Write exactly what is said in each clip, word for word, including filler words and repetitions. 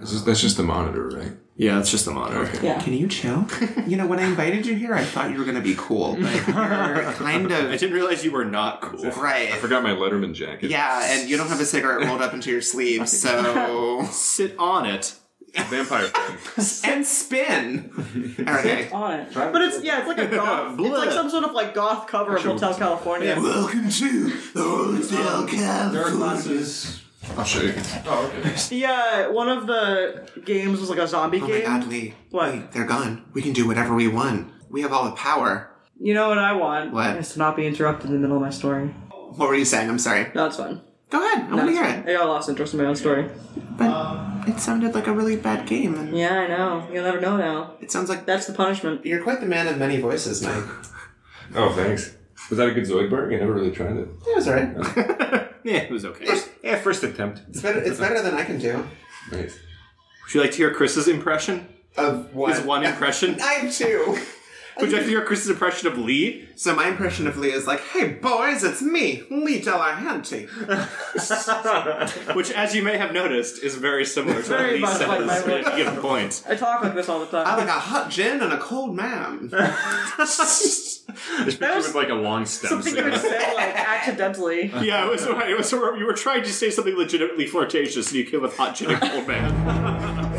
That's just, that's just the monitor, right? Yeah, it's just the monitor. Okay. Yeah. Can you chill? You know, when I invited you here, I thought you were going to be cool, but you're kind I of... didn't realize you were not cool. Right. I forgot my Letterman jacket. Yeah, and you don't have a cigarette rolled up into your sleeve, so... Sit on it. Vampire thing. And spin! Okay. On it. But it's, yeah, it's like a goth. It's like some sort of like goth cover of Hotel California. Welcome to the Hotel California. glasses. I'll show you. Oh, okay. Yeah, one of the games was like a zombie Oh game. my god, Lee. What? Lee, they're gone. We can do whatever we want. We have all the power. You know what I want? What? Is to not be interrupted in the middle of my story. What were you saying? I'm sorry. No, it's fine. Go ahead. I No, want to it's hear fine. it. I got lost interest in my own story. But it sounded like a really bad game. And Yeah, I know. You'll never know now. it sounds like... That's the punishment. You're quite the man of many voices, Mike. Oh, thanks. Was that a good Zoidberg? I never really tried it. It was alright. Yeah, it was okay. Yeah, first attempt. It's better, it's better than I can do. Nice. Would you like to hear Chris's impression? Of what? His one impression? I have two. Would you like to hear Chris's impression of Lee? So my impression of Lee is like, hey boys, it's me, Lee Delahanty. Which, as you may have noticed, is very similar to Very what Lee much says like my at voice. any given point. I talk like this all the time. I like a hot gin and a cold man. This picture was with like a long stem. Something you said like accidentally. Yeah, it was right. It was sort of, you were trying to say something legitimately flirtatious, and you came with hot gin and cold man.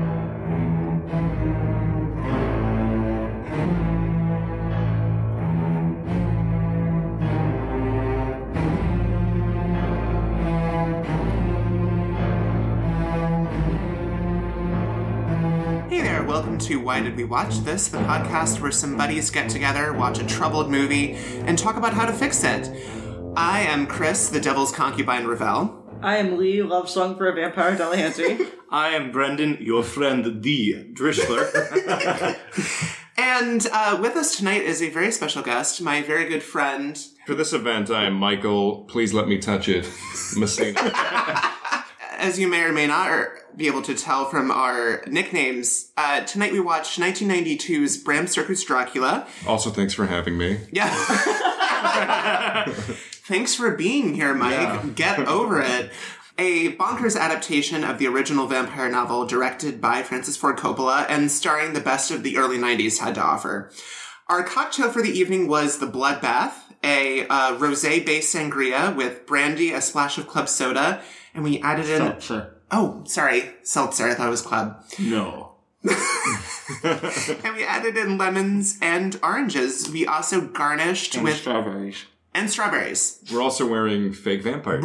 Hey there, welcome to Why Did We Watch This, the podcast where some buddies get together, watch a troubled movie, and talk about how to fix it. I am Chris, the Devil's Concubine Ravel. I am Lee, love song for a vampire Delahanty. I am Brendan, your friend, the Drishler. And uh, with us tonight is a very special guest, my very good friend. For this event, I am Michael. Please let me touch it. Messina. As you may or may not or be able to tell from our nicknames, uh, tonight we watched nineteen ninety-two's Bram Stoker's Dracula. Also, thanks for having me. Yeah. Thanks for being here, Mike. Yeah. Get over it. A bonkers adaptation of the original vampire novel directed by Francis Ford Coppola and starring the best of the early nineties had to offer. Our cocktail for the evening was the Bloodbath, a uh, rosé-based sangria with brandy, a splash of club soda, and we added in... Seltzer. Oh, sorry. Seltzer. I thought it was club. No. And we added in lemons and oranges. We also garnished with... strawberries. And strawberries. We're also wearing fake vampire.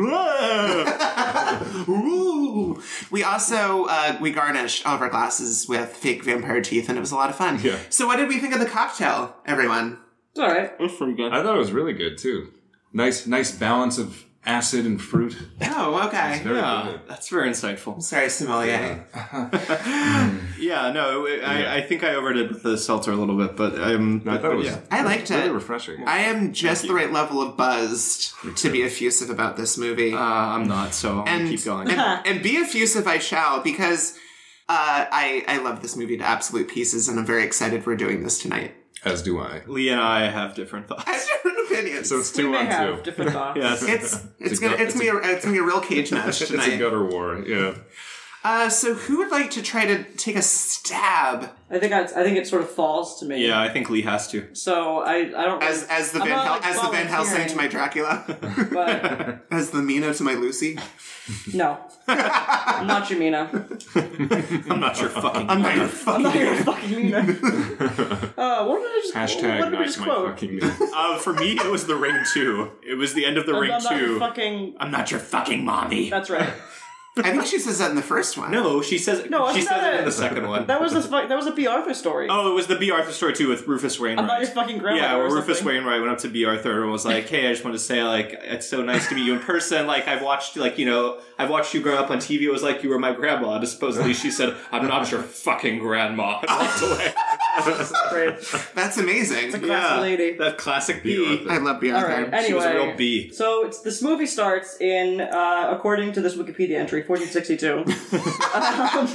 Ooh. We also, uh, we garnished all of our glasses with fake vampire teeth, and it was a lot of fun. Yeah. So what did we think of the cocktail, everyone? It's alright. It was pretty good. I thought it was really good too. Nice, nice balance of acid and fruit. Oh, okay. Very Yeah, good. that's very insightful. Sorry, sommelier. Yeah, no, I, Yeah. I think I overdid with the seltzer a little bit, but um, No, I but, thought it but was yeah. I liked really it. refreshing. I am just the right level of buzzed to be effusive about this movie. Uh, I'm not, so I'll and, keep going. and, and be effusive I shall, because uh, I, I love this movie to absolute pieces, and I'm very excited we're doing this tonight. As do I. Lee and I have different thoughts. I have different opinions. So it's We two may on have two. different thoughts. Yes. It's it's, It's a gonna gut- it's it's gonna be a, it's gonna be a real cage match It's a tonight. gutter war, yeah. Uh, so who would like to try to take a stab I think I, I think it sort of falls to me. Yeah, I think Lee has to. So I I don't as as the I'm Van not, Hel- like, as the Van Helsing to my volunteering, Dracula, but as the Mina to my Lucy? no, I'm not your Mina. I'm not your fucking. I'm not your I'm fucking. not your fucking Mina. Uh, what did I just Hashtag what did we not just my quote? fucking name. Uh, for me, it was the Ring two. It was the end of the I'm, Ring I'm not your two. fucking. I'm not your fucking mommy. That's right. I think she says that in the first one. No, she says. No, she wasn't says that it a- in the second one. That was the fu- that was a B. Arthur story. Oh, it was the B. Arthur story too with Rufus Wainwright. I'm not your fucking grandmother. Yeah, or where Rufus something. Wainwright went up to B. Arthur and was like, "Hey, I just want to say, like, it's so nice to meet you in person. Like, I've watched, like, you know, I've watched you grow up on T V. It was like you were my grandma." And supposedly she said, "I'm not your fucking grandma," and walked away. Great. That's amazing. a classy lady. that classic B. B. Arthur. I love B. All Arthur. right. Anyway, She was a real B. So it's, this movie starts in, uh, according to this Wikipedia entry, fourteen sixty-two. um,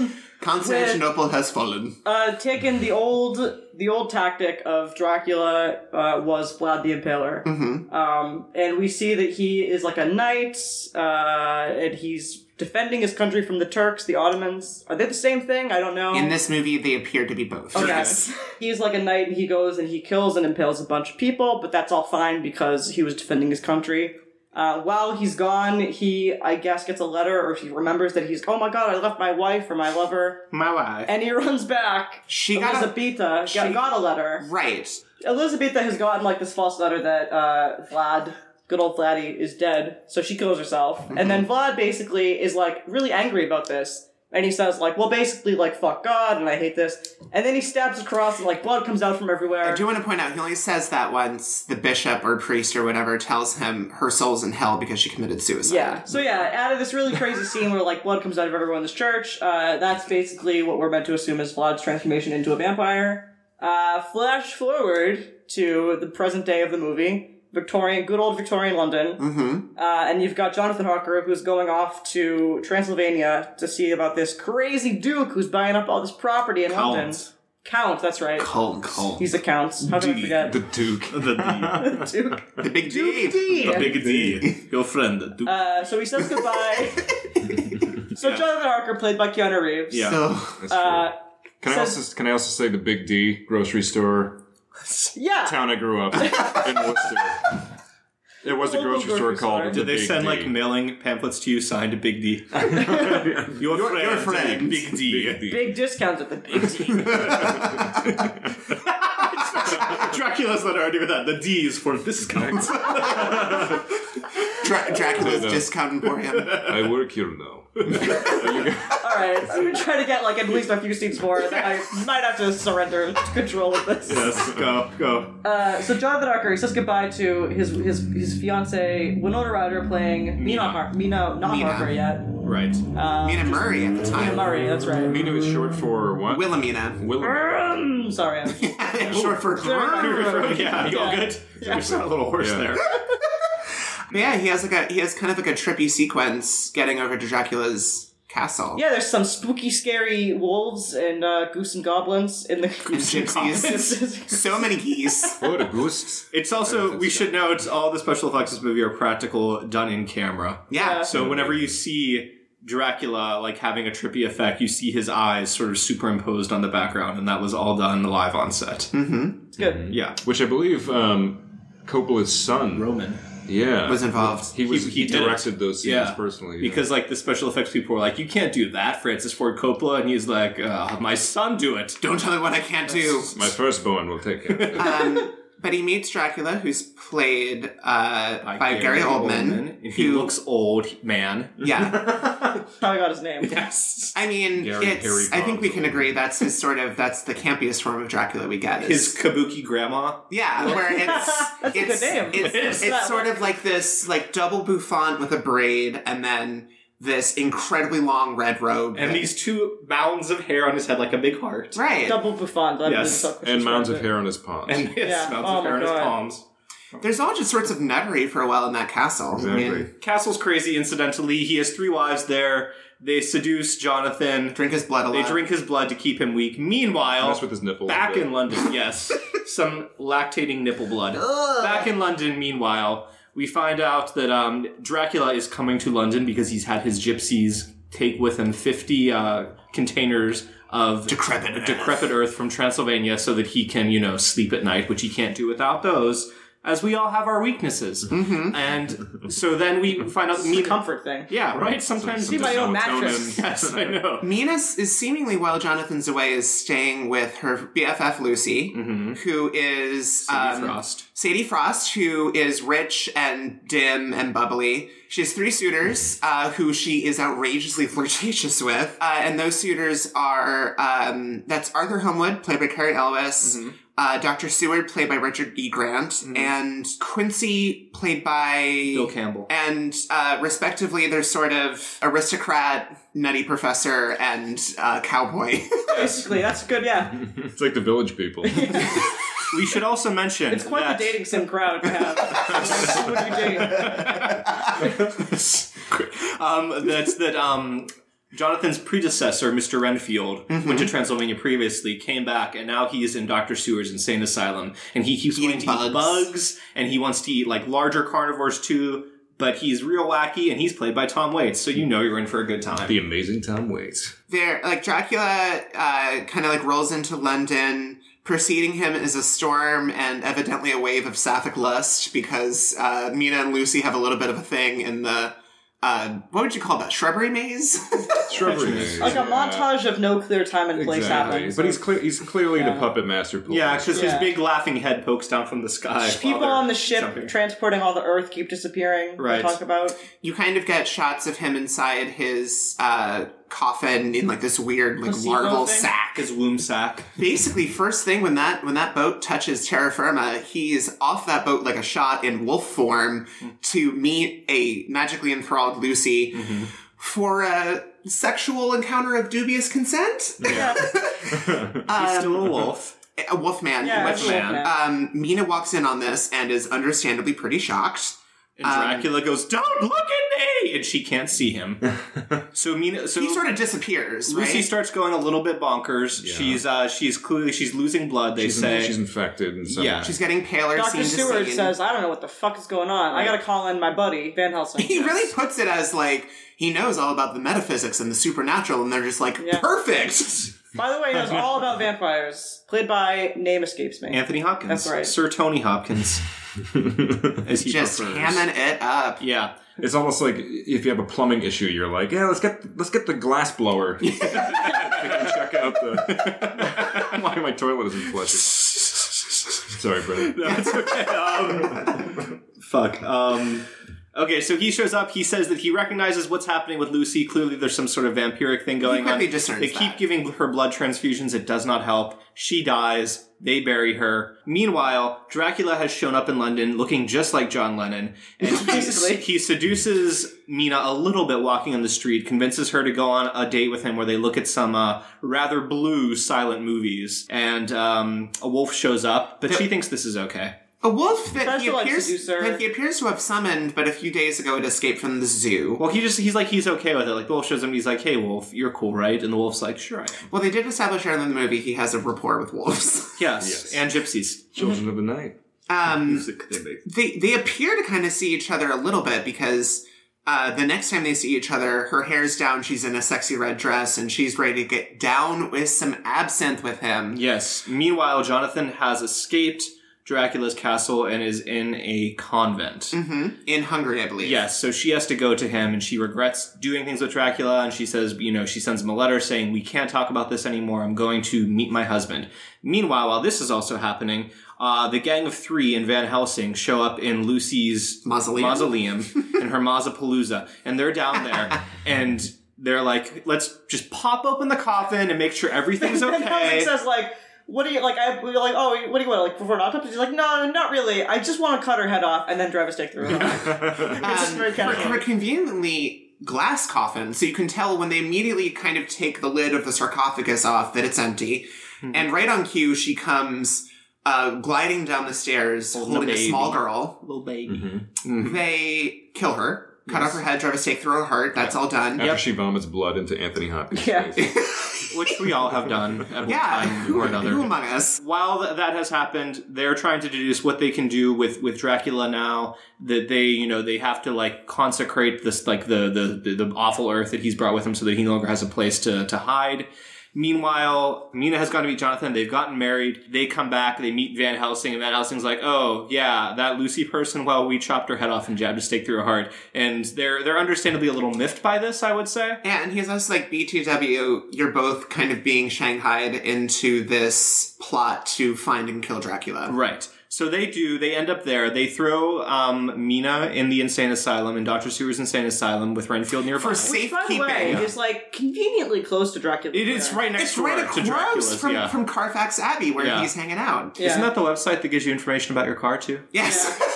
Constantinople has fallen. Uh, taken the old the old tactic of Dracula uh, was Vlad the Impaler, Mm-hmm. um, and we see that he is like a knight, uh, and he's defending his country from the Turks, the Ottomans. Are they the same thing? I don't know. In this movie, they appear to be both. Okay. He's like a knight, and he goes and he kills and impales a bunch of people, but that's all fine because he was defending his country. Uh, while he's gone, he, I guess, gets a letter, or he remembers that he's, oh my god, I left my wife or my lover. My wife. And he runs back. She got a- Elizabetha she- got, got a letter. Right. Elizabetha has gotten, like, this false letter that, uh, Vlad, good old Vladdy, is dead, so she kills herself. Mm-hmm. And then Vlad basically is, like, really angry about this. And he says, like, well, basically, like, fuck God, and I hate this. And then he stabs across, and, like, blood comes out from everywhere. I do want to point out, he only says that once the bishop or priest or whatever tells him her soul's in hell because she committed suicide. Yeah. So yeah, out of this really crazy scene where like blood comes out of everyone in this church, uh, that's basically what we're meant to assume is Vlad's transformation into a vampire. Uh, flash forward to the present day of the movie. Victorian, good old Victorian London. Mm-hmm. Uh, and you've got Jonathan Harker, who's going off to Transylvania to see about this crazy duke who's buying up all this property in Count. London. Count, that's right. Count. He's a count. How can I D. forget? The Duke. The D. Duke. The big Duke D. D. The big D. Your friend. the Duke. Uh, so he says goodbye. so Yeah. Jonathan Harker, played by Keanu Reeves. Yeah. So, That's Uh, true. Can I says- also can I also say the Big D grocery store yeah. town I grew up in Worcester? It was a Local grocery store grocery called. store. the Did they Big send D. like mailing pamphlets to you signed to Big D? your, Your- friend, your friend. Big D. Big D. Big discounts at the Big D. Dracula's letter already with that. The D is for discounts. Dra- Dracula's No. discounting for him. I work here now. Alright, I'm gonna try to get like at least a few scenes more, then I might have to surrender control of this. Yes, go, go. Uh, so Jonathan Harker, he says goodbye to his his his fiancee Winona Ryder playing Mina Har- Mina, not Mina. Harker yet. Right. Um, Mina Murray at the Mina time. Murray, that's right. Mina is short for what? Wilhelmina. Wilhelmina. Um, sorry, I'm Short for... Yeah, you all Yeah. good? You sound a little hoarse Yeah. there. But yeah, he has like a he has kind of like a trippy sequence getting over to Dracula's castle. Yeah, there's some spooky, scary wolves and uh, goose and goblins in the And gypsies. So many geese. Oh, the ghosts. It's also, we should note, all the special effects in this movie are practical, done in camera. Yeah. So whenever you see Dracula like having a trippy effect, you see his eyes sort of superimposed on the background, and that was all done live on set. Mm-hmm. It's good. Yeah. Which I believe um, Coppola's son. Roman. Yeah. Was involved. He was. He- He, he did it. directed those scenes Yeah. personally. yeah. Because like the special effects people were like, you can't do that, Francis Ford Coppola, and he's like, uh, my son do it. Don't tell me what I can't do. my firstborn will take it. Um, but he meets Dracula, who's played uh, by, Gary, Oldman. And he who- looks old, man. Yeah. How I got his name. Yes. I mean, Gary- it's. Harry I think we Potter. can agree that's his sort of. That's the campiest form of Dracula we get. Is, His kabuki grandma. yeah, where it's. That's a it's, good name. It's, It it's, is. sort of like this, like double bouffant with a braid, and then this incredibly long red robe. And these two mounds of hair on his head like a big heart. right. Double Buffon. I Yes. believe that's how And mounds of Christian hair on his palms. And his Yeah. mounds Oh of hair my on his God. palms. There's all just sorts of nuttery for a while in that castle. I Exactly. mean, Castle's crazy, incidentally. He has three wives there. They seduce Jonathan. drink his blood a They lot. drink his blood to keep him weak. Meanwhile, Mess with his nipple. a back bit. in London, yes, some lactating nipple blood. Back in London, meanwhile, we find out that um, Dracula is coming to London because he's had his gypsies take with him fifty uh, containers of Decrepit earth. decrepit earth from Transylvania so that he can, you know, sleep at night, which he can't do without those, as we all have our weaknesses. Mm-hmm. And so then we find out... It's a Mina- comfort thing. Yeah, right? Sometimes... See my own mattress. Yes, I know. Mina is seemingly, while Jonathan's away, is staying with her B F F Lucy, who is Sadie um, Frost. Sadie Frost, who is rich and dim and bubbly. She has three suitors uh, who she is outrageously flirtatious with, uh, and those suitors are um, that's Arthur Homewood, played by Cary Elwes. Uh, Doctor Seward, played by Richard E. Grant, and Quincy, played by Bill Campbell. and uh, respectively, they're sort of aristocrat, nutty professor, and uh, cowboy. Basically, that's good, yeah. It's like the Village People. We should also mention It's quite that the dating sim crowd to have. Who would you date? um, that's that um, Jonathan's predecessor, Mister Renfield, Mm-hmm. went to Transylvania previously, came back, and now he's in Doctor Sewer's insane asylum. And he keeps Eating wanting to eat bugs. bugs, and he wants to eat, like, larger carnivores, too. But he's real wacky, and he's played by Tom Waits, so you know you're in for a good time. The amazing Tom Waits. There, like, Dracula uh, kind of, like, rolls into London. Preceding him is a storm and evidently a wave of sapphic lust because uh, Mina and Lucy have a little bit of a thing in the, uh, what would you call that, shrubbery maze? Shrubbery maze. Like a montage of no clear time and place Exactly. happens. But he's clear. He's clearly Yeah. the puppet master. Yeah, because his Yeah. big laughing head pokes down from the sky. People while on the they're ship jumping. transporting all the Earth keep disappearing. Right. We talk about. You kind of get shots of him inside his uh, coffin in, like, this weird, like, Placebo larval thing? sack. His womb sack. Basically, first thing when that when that boat touches terra firma, he's off that boat like a shot in wolf form to meet a magically enthralled Lucy for a sexual encounter of dubious consent. Yeah. He's still a wolf. A wolf man. Yeah, which, it's a wolf man. um, Mina walks in on this and is understandably pretty shocked. And Um, Dracula goes, "Don't look at me!" And she can't see him. so Mina, so He sort of disappears, Lucy right? starts going a little bit bonkers. Yeah. She's uh, she's clearly she's losing blood. They She's, say she's infected. In some Yeah. way. She's getting paler. Doctor scene to Seward scene. says, I don't know what the fuck is going on. I gotta call in my buddy, Van Helsing. He really puts it as like he knows all about the metaphysics and the supernatural, and they're just like Yeah. perfect. By the way, he knows all about vampires. Played by, name escapes me. Anthony Hopkins. That's right. Sir Tony Hopkins, as he Just prefers. hamming it up. Yeah. It's almost like if you have a plumbing issue, you're like, yeah, let's get let's get the glass blower. They can check out the why my toilet isn't flushing. Sorry, Brennan. That's okay. Um, fuck. Um, okay, so he shows up. He says that he recognizes what's happening with Lucy. Clearly, there's some sort of vampiric thing going on. quickly discerns They keep that. giving her blood transfusions. It does not help. She dies. They bury her. Meanwhile, Dracula has shown up in London looking just like John Lennon. And Basically. he seduces Mina a little bit walking on the street, convinces her to go on a date with him where they look at some uh, rather blue silent movies. And um, a wolf shows up, but she thinks this is okay. A wolf that Tries he to, like, appears seduce her. that he appears to have summoned, but a few days ago it escaped from the zoo. Well, he just, he's like, he's okay with it. Like, the wolf shows him, he's like, hey, wolf, you're cool, right? And the wolf's like, sure I am. Well, they did establish earlier in the movie he has a rapport with wolves. Yes. Yes. And gypsies. Children of the Night. Um, Music they make. they they appear to kind of see each other a little bit because uh, the next time they see each other, her hair's down, she's in a sexy red dress, and she's ready to get down with some absinthe with him. Yes. Meanwhile, Jonathan has escaped Dracula's castle and is in a convent. hmm In Hungary, I believe. Yes, so she has to go to him, and she regrets doing things with Dracula, and she says, you know, she sends him a letter saying, we can't talk about this anymore, I'm going to meet my husband. Meanwhile, while this is also happening, uh, the gang of three in Van Helsing show up in Lucy's Mausoleum. mausoleum in her Mauzapalooza, and they're down there, and they're like, let's just pop open the coffin and make sure everything's Van Helsing okay. says, like, what do you, like, I, we're like, oh, what do you want, like, before an autopsy? He's like, no, not really. I just want to cut her head off and then drive a stake through her. It's just Um, very for, casual. for a conveniently glass coffin, so you can tell when they immediately kind of take the lid of the sarcophagus off that it's empty. And right on cue, she comes uh, gliding down the stairs, Holding a holding a baby. small girl. Little baby. Mm-hmm. They kill her, cut Yes. off her head, drive a stake through her heart. That's all done. After she vomits blood into Anthony Hopkins' Yeah. face. Which we all have done at one Yeah, time who, or another. who among us? While th- that has happened, they're trying to deduce what they can do with, with Dracula now. That they, you know, they have to like consecrate this, like the, the, the, the awful earth that he's brought with him so that he no longer has a place to, to hide. Meanwhile, Mina has gone to meet Jonathan. They've gotten married. They come back. They meet Van Helsing, and Van Helsing's like, "Oh, yeah, that Lucy person. Well, we chopped her head off and jabbed a stake through her heart." And they're they're understandably a little miffed by this, I would say. Yeah, and he's also like, B T W, you're both kind of being shanghaied into this plot to find and kill Dracula. Right. So they do. They end up there. They throw um, Mina in the insane asylum, in Doctor Sewer's insane asylum, with Renfield nearby. For Which, safekeeping. by the way, is, like, conveniently close to Dracula. It is right next It's door right to across Dracula's. from, yeah. from Carfax Abbey where Yeah. he's hanging out. Yeah. Isn't that the website that gives you information about your car too? Yes. Yeah.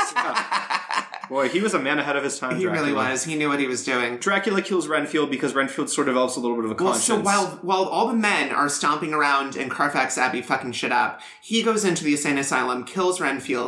Carfax. Boy, he was a man ahead of his time. He Dracula. really was. He knew what he was doing. Dracula kills Renfield because Renfield sort of develops a little bit of a Well, conscience. so while while all the men are stomping around in Carfax Abbey fucking shit up, he goes into the insane asylum, kills Renfield,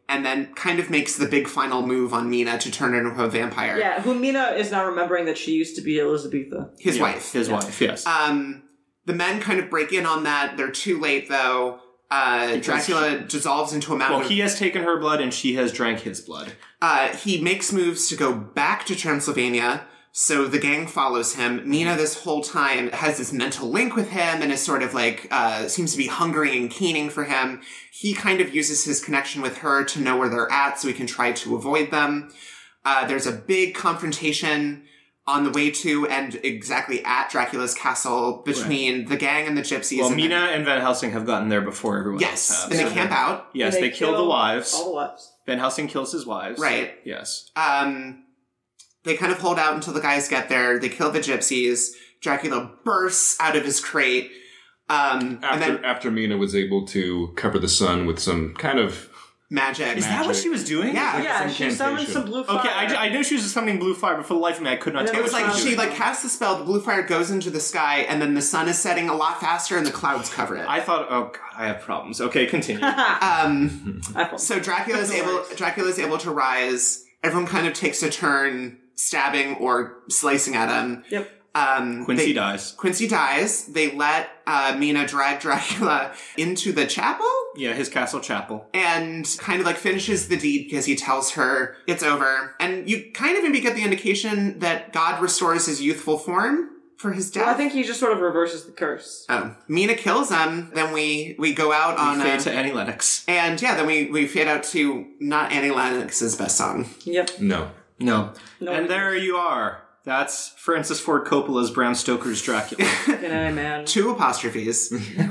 and then kind of makes the big final move on Mina to turn her into a vampire. Yeah, who Mina is now remembering that she used to be Elizabetha. His Yeah, wife. His yeah. wife, yes. Um, the men kind of break in on that. They're too late, though. Uh, Dracula dissolves into a mountain. Well, he has taken her blood and she has drank his blood. Uh, he makes moves to go back to Transylvania, so the gang follows him. Mina, this whole time, has this mental link with him and is sort of like, uh, seems to be hungering and keening for him. He kind of uses his connection with her to know where they're at so he can try to avoid them. Uh, there's a big confrontation on the way to and exactly at Dracula's castle between right. the gang and the gypsies. Well, and Mina the... and Van Helsing have gotten there before everyone yes, else has. and they camp out. Yes, they, they, kill, kill the wives. All the wives. Van Helsing kills his wives. Right. Yes. Um, they kind of hold out until the guys get there. They kill the gypsies. Dracula bursts out of his crate. Um, after, and then after Mina was able to cover the sun with some kind of magic. Is magic. that what she was doing? Yeah. Like Yeah, she summoned some blue fire. Okay, I, I knew she was summoning blue fire, but for the life of me, I could not And tell It was what like was she doing. like casts the spell, the blue fire goes into the sky, and then the sun is setting a lot faster and the clouds cover it. I thought, oh god, I have problems. Okay, continue. um, I so Dracula is able Dracula is able to rise. Everyone kind of takes a turn stabbing or slicing at him. Yep. Um, Quincy they- dies. Quincy dies. They let uh, Mina drag Dracula into the chapel Yeah, his castle chapel. and kind of like finishes the deed because he tells her it's over. And you kind of maybe get the indication that God restores his youthful form for his death. Well, I think he just sort of reverses the curse. Oh. Mina kills him. Then we, we go out on We a... fade to Annie Lennox. And yeah, then we, we fade out to not Annie Lennox's best song. Yep. no. No. No. And there you are. That's Francis Ford Coppola's Bram Stoker's Dracula. Good night, man. Two apostrophes.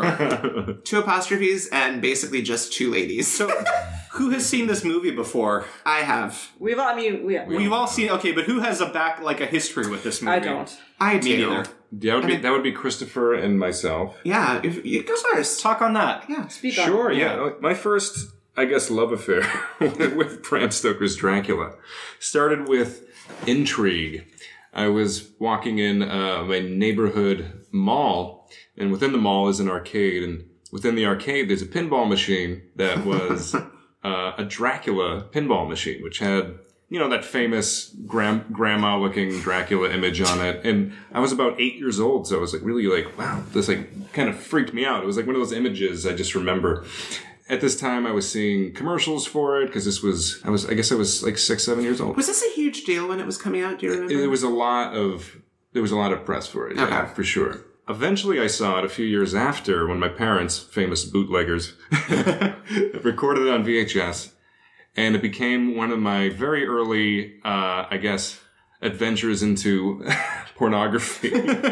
Two apostrophes and basically just two ladies. So, who has seen this movie before? I have. We've all, I mean, we, we We've all seen, okay, but who has a back, like a history with this movie? I don't. I Me do. neither. That would be that would be Christopher and myself. Yeah, if, you go first. Talk on that. Yeah. Speak on. Sure, yeah. My first, I guess, love affair with Bram Stoker's Dracula started with intrigue. I was walking in uh, my neighborhood mall, and within the mall is an arcade, and within the arcade there's a pinball machine that was uh, a Dracula pinball machine, which had, you know, that famous gram- grandma-looking Dracula image on it. And I was about eight years old, so I was like really like, wow, this like kind of freaked me out. It was like one of those images I just remember. At this time, I was seeing commercials for it because this was, I was, I guess I was like six, seven years old. Was this a huge deal when it was coming out? Do you remember? It, there was a lot of, there was a lot of press for it, yeah, Okay. for sure. Eventually, I saw it a few years after when my parents, famous bootleggers, recorded it on V H S, and it became one of my very early, uh, I guess, adventures into pornography.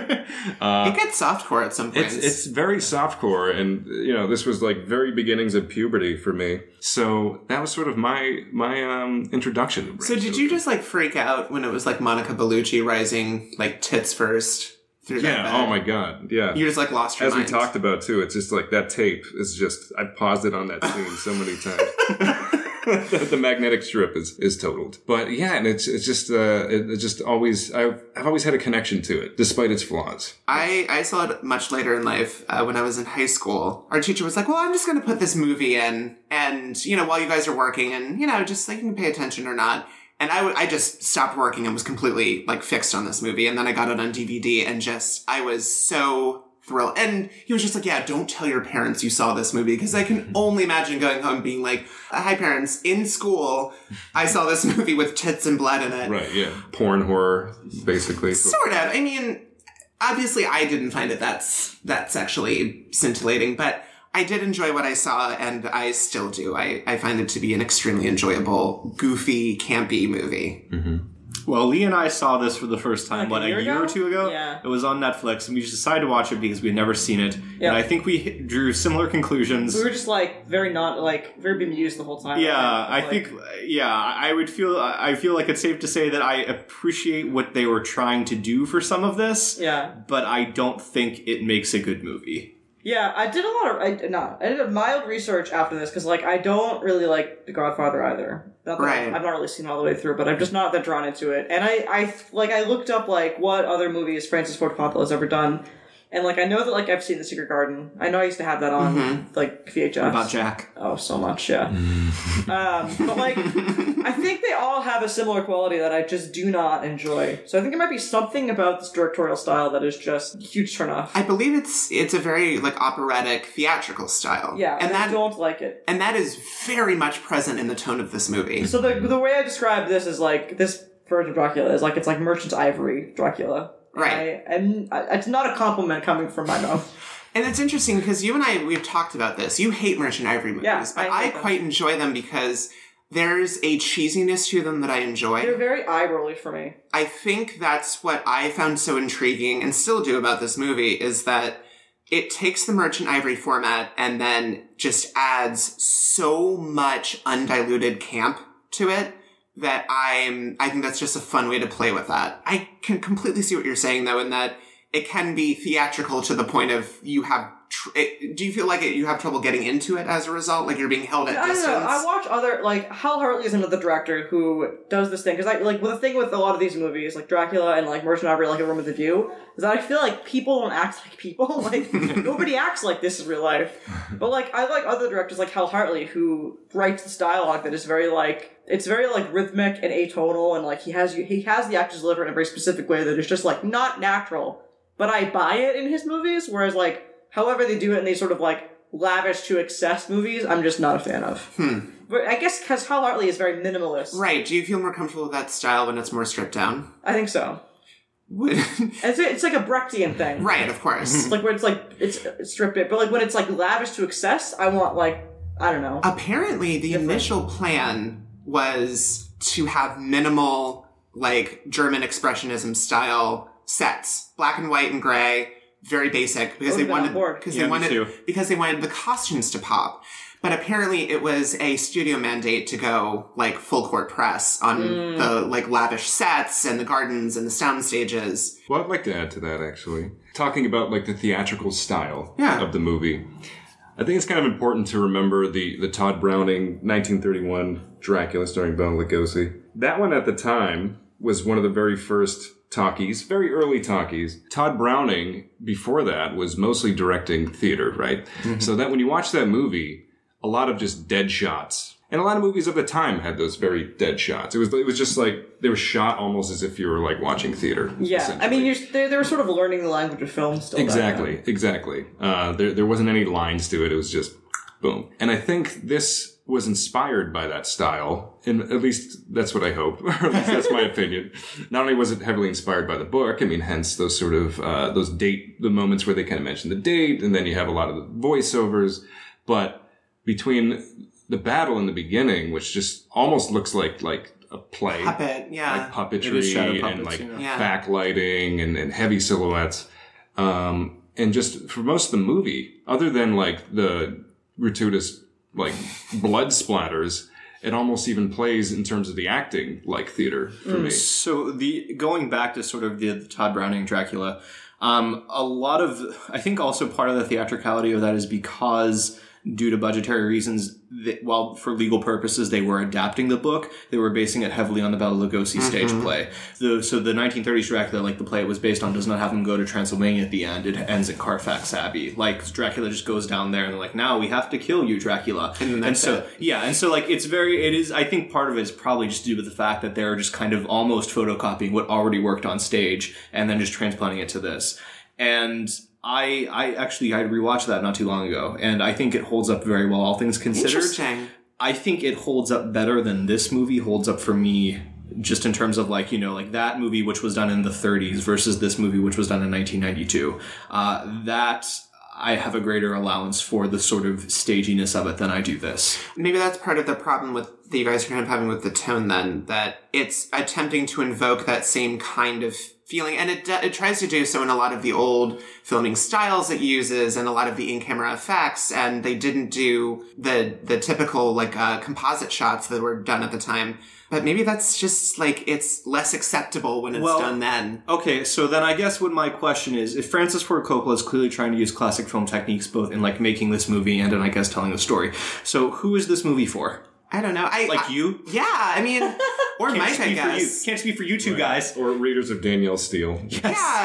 uh, it gets softcore at some point. it's it's very softcore, and you know this was like very beginnings of puberty for me. So that was sort of my my um, introduction. To Bram So did Stoker. you just like freak out when it was like Monica Bellucci rising like tits first through that Yeah. bed? Oh my god. Yeah. You just like lost your As mind. we talked about too, it's just like that tape is just, I paused it on that scene so many times. The magnetic strip is, is totaled. But yeah, and it's, it's just, uh, it, it just always, I've, I've always had a connection to it, despite its flaws. I, I saw it much later in life uh, when I was in high school. Our teacher was like, well, I'm just going to put this movie in and, you know, while you guys are working and, you know, just like you can pay attention or not. And I, w- I just stopped working and was completely like fixed on this movie. And then I got it on D V D and just, I was so thrilled. And he was just like, yeah, don't tell your parents you saw this movie. Because I can only imagine going home being like, hi parents, in school, I saw this movie with tits and blood in it. Right, yeah. Porn horror, basically. Sort of. I mean, obviously I didn't find it that's, that sexually scintillating, but I did enjoy what I saw, and I still do. I, I find it to be an extremely enjoyable, goofy, campy movie. Mm-hmm. Well, Lee and I saw this for the first time, Like what, a a year year ago? or two ago? Yeah. It was on Netflix, and we just decided to watch it because we had never seen it. Yep. And I think we hit- drew similar conclusions. We were just like very not like very bemused the whole time. Yeah, I Like, think, yeah, I would feel, I feel like it's safe to say that I appreciate what they were trying to do for some of this, Yeah. but I don't think it makes a good movie. Yeah, I did a lot of I not I did a mild research after this because like I don't really like The Godfather either. Not that Right. I've not really seen it all the way through, but I'm just not that drawn into it. And I I like I looked up like what other movies Francis Ford Coppola has ever done, And, like, I know that, like, I've seen The Secret Garden. I know I used to have that on, Mm-hmm. like, V H S. What about Jack? Oh, so much, yeah. um, but, like, I think they all have a similar quality that I just do not enjoy. So I think there might be something about this directorial style that is just a huge turnoff. I believe it's it's a very like operatic theatrical style. Yeah, and I that don't like it. and that is very much present in the tone of this movie. So the the way I describe this is like this version of Dracula is like it's like Merchant's Ivory Dracula. Right. I, and I, it's not a compliment coming from my mouth. And it's interesting because you and I, we've talked about this. You hate Merchant Ivory movies, Yeah, but I I, hate them. quite enjoy them because there's a cheesiness to them that I enjoy. They're very eye rolly for me. I think that's what I found so intriguing and still do about this movie is that it takes the Merchant Ivory format and then just adds so much undiluted camp to it that I'm, I think that's just a fun way to play with that. I can completely see what you're saying though, in that it can be theatrical to the point of you have, tr- it, do you feel like it, you have trouble getting into it as a result? Like you're being held at I don't distance? know. I watch other like Hal Hartley is another director who does this thing because I like well, the thing with a lot of these movies like Dracula and like Merchant Ivory, like A Room with a View, is that I feel like people don't act like people. Like nobody acts like this in real life. But like I like other directors like Hal Hartley who writes this dialogue that is very like it's very like rhythmic and atonal and like he has you he has the actors deliver in a very specific way that is just like not natural. But I buy it in his movies, whereas like however they do it in these sort of like lavish to excess movies, I'm just not a fan of. Hmm. But I guess because Hal Hartley is very minimalist. Right. Do you feel more comfortable with that style when it's more stripped down? I think so. Would- It's, it's like a Brechtian thing. right, of course. It's like where it's like, it's, it's stripped it. But like when it's like lavish to excess, I want like, I don't know. Apparently, the Different. initial plan was to have minimal, like, German expressionism style sets. Black and white and gray. Very basic. Because I they would've been on wanted, board. because Yeah, they me wanted, too. because they wanted the costumes to pop. But apparently it was a studio mandate to go, like, full court press on Mm. the, like, lavish sets and the gardens and the sound stages. Well, I'd like to add to that, actually. Talking about, like, the theatrical style Yeah. of the movie. I think it's kind of important to remember the, the Todd Browning nineteen thirty-one Dracula starring Bela Lugosi. That one at the time was one of the very first talkies, very early talkies. Todd Browning, before that, was mostly directing theater, right? Mm-hmm. So that when you watch that movie, a lot of just dead shots. And a lot of movies of the time had those very dead shots. It was it was just like, they were shot almost as if you were like watching theater. Yeah. I mean, you're, they, they were sort of learning the language of film still. back Exactly, then. exactly. Uh, there, there wasn't any lines to it. It was just boom. And I think this was inspired by that style. And at least that's what I hope. Or at least that's my opinion. Not only was it heavily inspired by the book, I mean, hence those sort of, uh, those date, the moments where they kind of mention the date, and then you have a lot of the voiceovers. But between the battle in the beginning, which just almost looks like, like a play. Puppet, yeah. Like It is shadow puppetry puppets, and like you know. Yeah. backlighting and, and heavy silhouettes. Um, and just for most of the movie, other than like the gratuitous like blood splatters, it almost even plays in terms of the acting like theater for me. So the going back to sort of the, the Todd Browning Dracula, um, a lot of I think also part of the theatricality of that is because due to budgetary reasons, they, while for legal purposes they were adapting the book, they were basing it heavily on the Bela Lugosi stage play. The, so the nineteen thirties Dracula, like the play it was based on, does not have him go to Transylvania at the end. It ends at Carfax Abbey. Like Dracula just goes down there and they're like, now we have to kill you, Dracula. And then And that's so, it. yeah, and so like it's very, it is, I think part of it is probably just due to the fact that they're just kind of almost photocopying what already worked on stage and then just transplanting it to this. And I, I actually, I rewatched that not too long ago, and I think it holds up very well, all things considered. Interesting. I think it holds up better than this movie holds up for me, just in terms of like, you know, like that movie, which was done in the thirties versus this movie, which was done in nineteen ninety-two. Uh, that I have a greater allowance for the sort of staginess of it than I do this. Maybe that's part of the problem with that you guys are kind of having with the tone then, that it's attempting to invoke that same kind of feeling, and it it tries to do so in a lot of the old filming styles it uses and a lot of the in-camera effects, and they didn't do the the typical like uh, composite shots that were done at the time. But maybe that's just like it's less acceptable when it's Well, done then. Okay, so then I guess what my question is, if Francis Ford Coppola is clearly trying to use classic film techniques both in like making this movie and in I guess telling the story, so who is this movie for? I don't know. I Like I, you? Yeah, I mean, Or Can't Mike, just I be for you. guess. Can't just be for you two guys. Or readers of Danielle Steele. Yeah,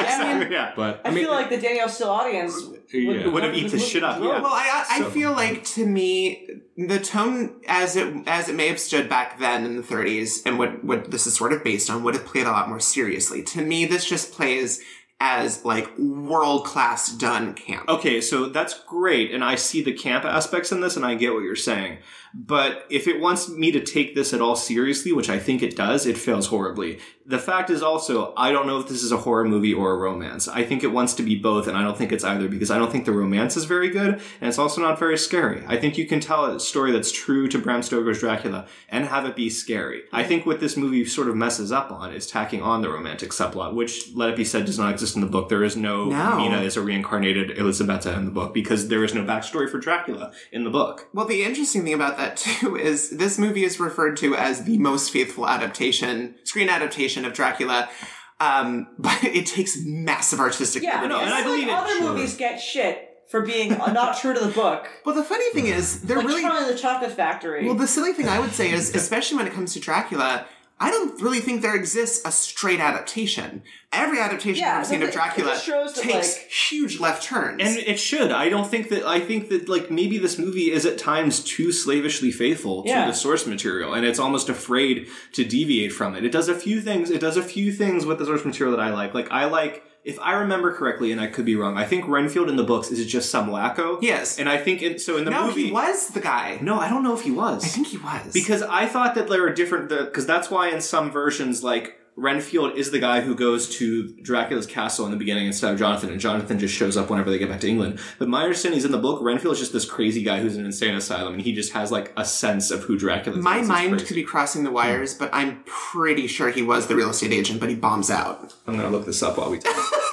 I mean, Yeah. But I, I mean, feel like the Danielle Steele audience Yeah. would, Would have eat the shit up, yeah. well, I I So- feel like to me the tone as it as it may have stood back then in the thirties and what what this is sort of based on would have played a lot more seriously. To me, this just plays as like world class done camp. Okay, so that's great, and I see the camp aspects in this, and I get what you're saying. But if it wants me to take this at all seriously, which I think it does, it fails horribly. The fact is also, I don't know if this is a horror movie or a romance. I think it wants to be both, and I don't think it's either, because I don't think the romance is very good, and it's also not very scary. I think you can tell a story that's true to Bram Stoker's Dracula and have it be scary. I think what this movie sort of messes up on is tacking on the romantic subplot, which, let it be said, does not exist in the book. There is no, No. Mina is a reincarnated Elisabetta in the book, because there is no backstory for Dracula in the book. Well, the interesting thing about that too is this movie is referred to as the most faithful adaptation, screen adaptation of Dracula, um, but it takes massive artistic Yeah, liberties. no, and I it's believe like it, other sure. movies get shit for being not true to the book. Well, the funny thing is, they're Like really Charlie and the Chocolate Factory. well. The silly thing I would say is, especially when it comes to Dracula, I don't really think there exists a straight adaptation. Every adaptation Yeah, I've seen but of it- Dracula it just shows that, takes like- huge left turns. And it should. I don't think that, I think that, like, maybe this movie is at times too slavishly faithful to Yeah. the source material, and it's almost afraid to deviate from it. It does a few things, it does a few things with the source material that I like. Like, I like, if I remember correctly, and I could be wrong, I think Renfield in the books is just some wacko. Yes. And I think, in, so in the no, movie... he was the guy. No, I don't know if he was. I think he was. Because I thought that there were different, because that's why in some versions, like, Renfield is the guy who goes to Dracula's castle in the beginning instead of Jonathan, and Jonathan just shows up whenever they get back to England. But my understanding is in the book, Renfield is just this crazy guy who's in an insane asylum, and he just has, like, a sense of who Dracula is. My It's mind crazy. could be crossing the wires, but I'm pretty sure he was the real estate agent, but he bombs out. I'm gonna look this up while we talk.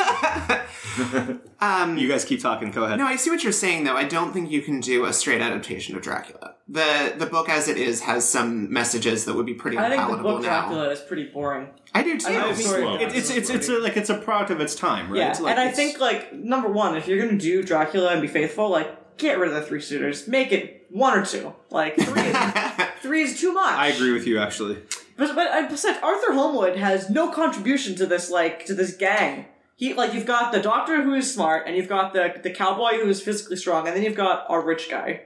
um, you guys keep talking, go ahead. No, I see what you're saying, though. I don't think you can do a straight adaptation of Dracula. The the book as it is has some messages that would be pretty I think the unpalatable book now. Dracula is pretty boring. I do too. I know, it's sorry. slow. It, it's, it's, it's, a, like, it's a product of its time, right? Yeah, It's like, and I it's- think, like, number one, if you're gonna do Dracula and be faithful, like, get rid of the three suitors. Make it one or two. Like, three is, three is too much. I agree with you, actually. But, but uh, besides, Arthur Holmwood has no contribution to this, like, to this gang. He, like, you've got the doctor who is smart, and you've got the the cowboy who is physically strong, and then you've got our rich guy.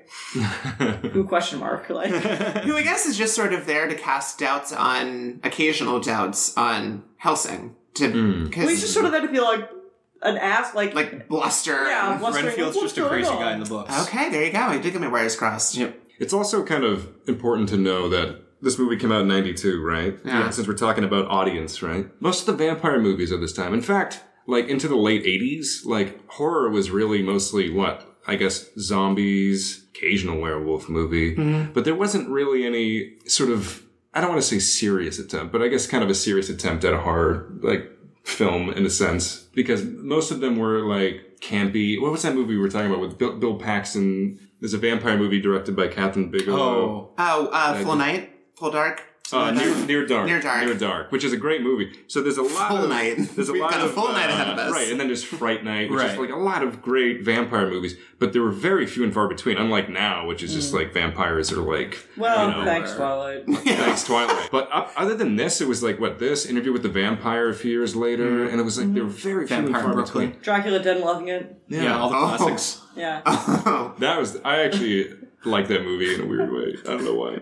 Who question mark? Like, Who I guess is just sort of there to cast doubts on, occasional doubts on Helsing. To, Mm. cause, well, he's just sort of there to be like an ass, like, like bluster. yeah, and- blustering, Renfield's like, what's just a crazy going on? guy in the books. Okay, there you go. I did get my wires crossed. Yep. It's also kind of important to know that this movie came out in ninety-two, right? Yeah. Since we're talking about audience, right? Most of the vampire movies of this time, in fact, like into the late eighties, like horror was really mostly what? I guess zombies, occasional werewolf movie. Mm-hmm. But there wasn't really any sort of, I don't want to say serious attempt, but I guess kind of a serious attempt at a horror, like, film in a sense. Because most of them were like campy. What was that movie we were talking about with Bill, Bill Paxton? There's a vampire movie directed by Catherine Bigelow. Oh. Oh, uh, Full Night? Full Dark? Uh, near, near dark, Near Dark. near dark, which is a great movie. So there's a lot Full of Night. There's a We've lot got a of full night uh, ahead of us. right? And then there's Fright Night, which is Right. like a lot of great vampire movies, but there were very few and far between. Unlike now, which is just like vampires are like, Well, you know, thanks, uh, Twilight. thanks Twilight. But up, other than this, it was like what this Interview with the Vampire a few years later, and it was like there were very few and Vampire far in Brooklyn. between. Dracula Dead and Loving It. Yeah, all the Oh. classics. Yeah. Oh. That was I actually like that movie in a weird way. I don't know why.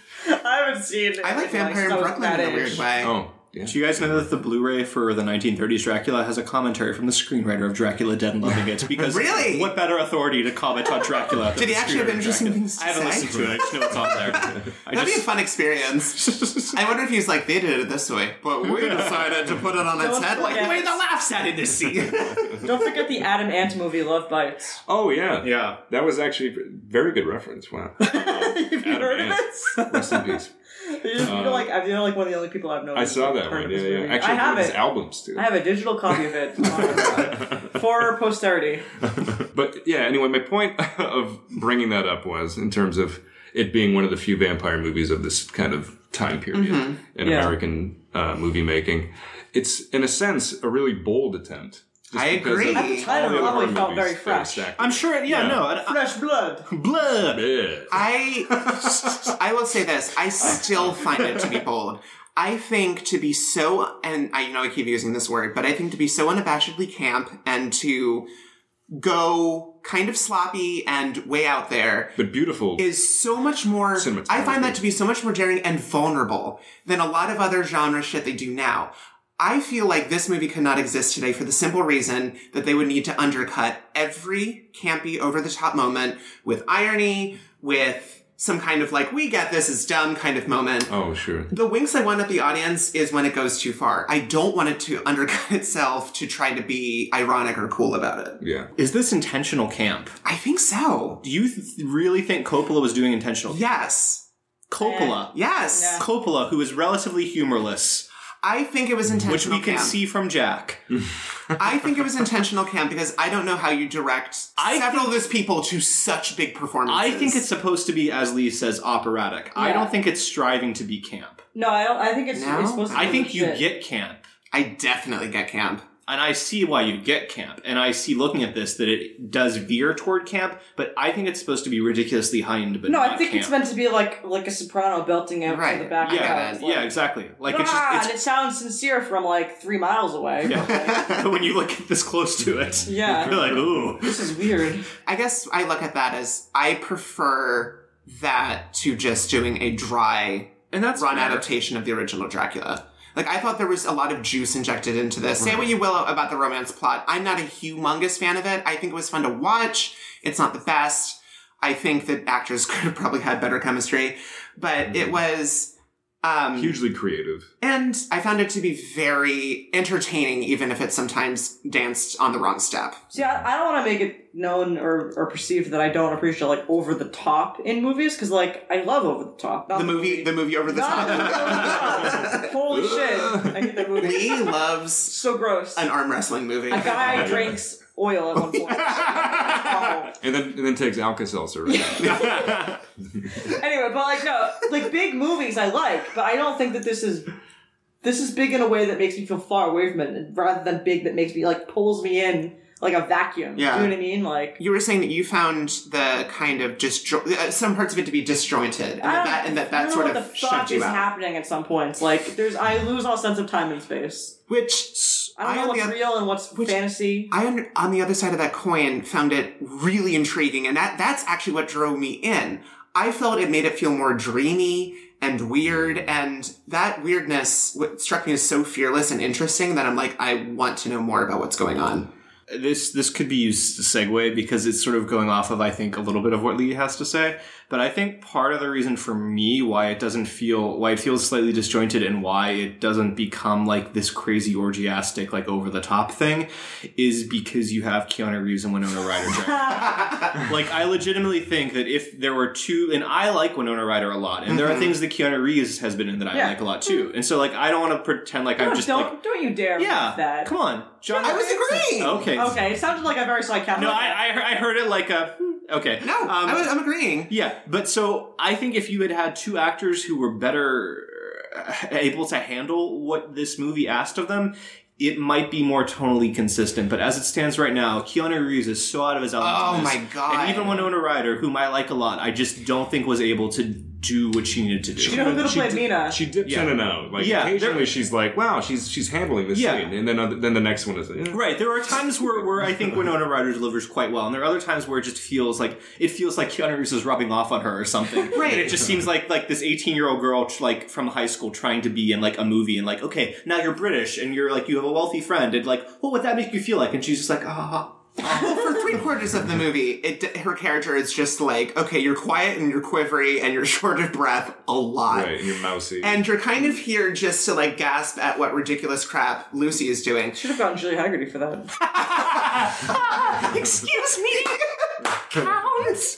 I haven't seen it. I like Vampire since in I was Brooklyn that in a age. weird way. Oh. Yeah. Do you guys know that the Blu-ray for the nineteen thirties Dracula has a commentary from the screenwriter of Dracula Dead and Loving It? Because Really? what better authority to comment on Dracula? than Did he the actually have screenwriter of interesting Dracula? things to I haven't say? listened to it. I just know it's on there. I That'd be a just, fun experience. I wonder if he's like, they did it this way, but we decided to put it on its Don't head. Like, forget- where the laughs at in this scene. Don't forget the Adam Ant movie, Love Bites. Oh yeah, yeah. That was actually a very good reference. Wow. Have you Adam heard of Ant. it? Rest in peace. You're, just, you're like you're like one of the only people I've known. I saw that heard one. of Yeah, this yeah. movie. Actually, I have his it. albums too. I have a digital copy of it uh, for posterity. But yeah, anyway, my point of bringing that up was in terms of it being one of the few vampire movies of this kind of time period in Yeah. American uh, movie making. It's in a sense a really bold attempt. Just I because agree. of At the time, all it other probably horror felt movies very that are fresh. stacked. I'm sure, yeah, Yeah. no. I, I, Fresh blood. blood. Yeah. I I will say this. I still find it to be bold. I think to be so, and I know I keep using this word, but I think to be so unabashedly camp and to go kind of sloppy and way out there But beautiful. is so much more, I find that to be so much more daring and vulnerable than a lot of other genre shit they do now. I feel like this movie could not exist today for the simple reason that they would need to undercut every campy over-the-top moment with irony, with some kind of like, we get this, is dumb kind of moment. Oh, sure. The winks I want at the audience is when it goes too far. I don't want it to undercut itself to try to be ironic or cool about it. Yeah. Is this intentional camp? I think so. Do you th- really think Coppola was doing intentional camp? Yes. Coppola. Yes. Yeah. Coppola, who is relatively humorless, I think it was intentional which we can camp. see from Jack. I think it was intentional camp because I don't know how you direct I several think- of those people to such big performances. I think it's supposed to be, as Lee says, operatic. I Yeah. don't think it's striving to be camp. No, I don't. I think it's, No? it's supposed to be I think you legit. get camp. I definitely get camp. And I see why you get camp. And I see, looking at this, that it does veer toward camp, but I think it's supposed to be ridiculously heightened, but No, not I think camp. it's meant to be like like a soprano belting out Right. from the back. Yeah, of the yeah, exactly. Like, Like, it's ah, just, and it's, it sounds sincere from like three miles away. yeah. But when you look this close to it, Yeah. you're like, ooh. This is weird. I guess I look at that as I prefer that to just doing a dry And that's run fair. adaptation of the original Dracula. Like, I thought there was a lot of juice injected into this. Say what you will about the romance plot. I'm not a humongous fan of it. I think it was fun to watch. It's not the best. I think that actors could have probably had better chemistry. But it was... Um, Hugely creative. And I found it to be very entertaining, even if it sometimes danced on the wrong step. See, I, I don't want to make it known or, or perceived that I don't appreciate like over the top in movies because like I love over the top. Not The movie, the movie Over the Not the movie Over the Top. Top. Holy shit! I hate that movie. Lee loves So gross. an arm wrestling movie. A guy drinks oil at one point. Awful. And then and then takes Alka-Seltzer. Right? Anyway, but like no, like big movies I like, but I don't think that this is this is big in a way that makes me feel far away from it, rather than big that makes me like pulls me in like a vacuum. Yeah. Do you know what I mean? Like You were saying that you found the kind of disjo- uh, some parts of it to be disjointed, and that, that and that I that don't sort know of what the fuck shut you is out. happening at some points. Like there's I lose all sense of time and space. Which I don't know on what's the oth- real and what's which- fantasy. I under- on the other side of that coin found it really intriguing, and that that's actually what drove me in. I felt it made it feel more dreamy and weird, and that weirdness what struck me as so fearless and interesting that I'm like, I want to know more about what's going on. This this could be used to segue because it's sort of going off of, I think, a little bit of what Lee has to say. But I think part of the reason for me why it doesn't feel, why it feels slightly disjointed and why it doesn't become like this crazy orgiastic, like over the top thing is because you have Keanu Reeves and Winona Ryder. Like, I legitimately think that if there were two, and I like Winona Ryder a lot, and there are things that Keanu Reeves has been in that I Yeah. like a lot too. And so, like, I don't want to pretend like I'm Don't, just don't, like, don't you dare yeah, make that. come on, John. I was agreeing. Okay. Okay, it sounded like a very sarcastic. No, I, I heard- I heard it like a hmm, okay. No, Um, I was, I'm agreeing. yeah, but so I think if you had had two actors who were better uh, able to handle what this movie asked of them, it might be more tonally consistent. But as it stands right now, Keanu Reeves is so out of his element. Oh in this. my God. And even Winona Ryder, whom I like a lot, I just don't think was able to do what she needed to do. You know who could have She played di- Mina? She dips Yeah. in and out. Like Yeah, occasionally, there- she's like, "Wow, she's she's handling this Yeah. scene," and then other, then the next one is like, yeah. Right, there are times where, where I think Winona Ryder delivers quite well, and there are other times where it just feels like it feels like Keanu Reeves is rubbing off on her or something. Right. And it just seems like like this eighteen year old girl like from high school trying to be in like a movie and like, okay, now you're British and you're like you have a wealthy friend and like, what would that make you feel like? And she's just like, ah. Well, for three quarters of the movie, it, her character is just like, okay, you're quiet and you're quivery and you're short of breath a lot. Right, and you're mousy. And you're kind of here just to like gasp at what ridiculous crap Lucy is doing. Should have gotten Julie Haggerty for that. Excuse me, Count.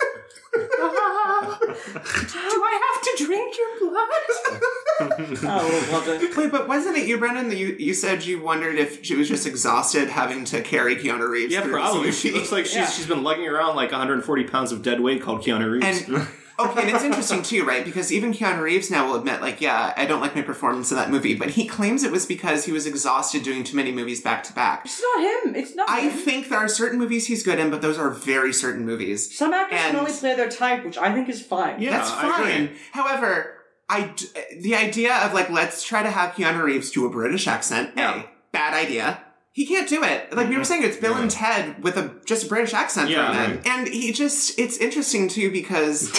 Do I have to drink your blood? Oh, I would have loved it. Wait, but wasn't it you, Brendan, that you, you said you wondered if she was just exhausted having to carry Keanu Reeves? Yeah, through probably. this She movie? looks like she's Yeah. she's been lugging around like one hundred forty pounds of dead weight called Keanu Reeves. And okay, and it's interesting too, right? Because even Keanu Reeves now will admit, like, yeah, I don't like my performance in that movie, but he claims it was because he was exhausted doing too many movies back to back. It's not him. It's not I him. think there are certain movies he's good in, but those are very certain movies. Some actors and- can only play their type, which I think is fine. Yeah, That's I agree. fine. However, I d- the idea of like let's try to have Keanu Reeves do a British accent. Yeah. A bad idea. He can't do it. Like we were saying, it's Bill Yeah. and Ted with a just a British accent Yeah, for them, right. and he just it's interesting too because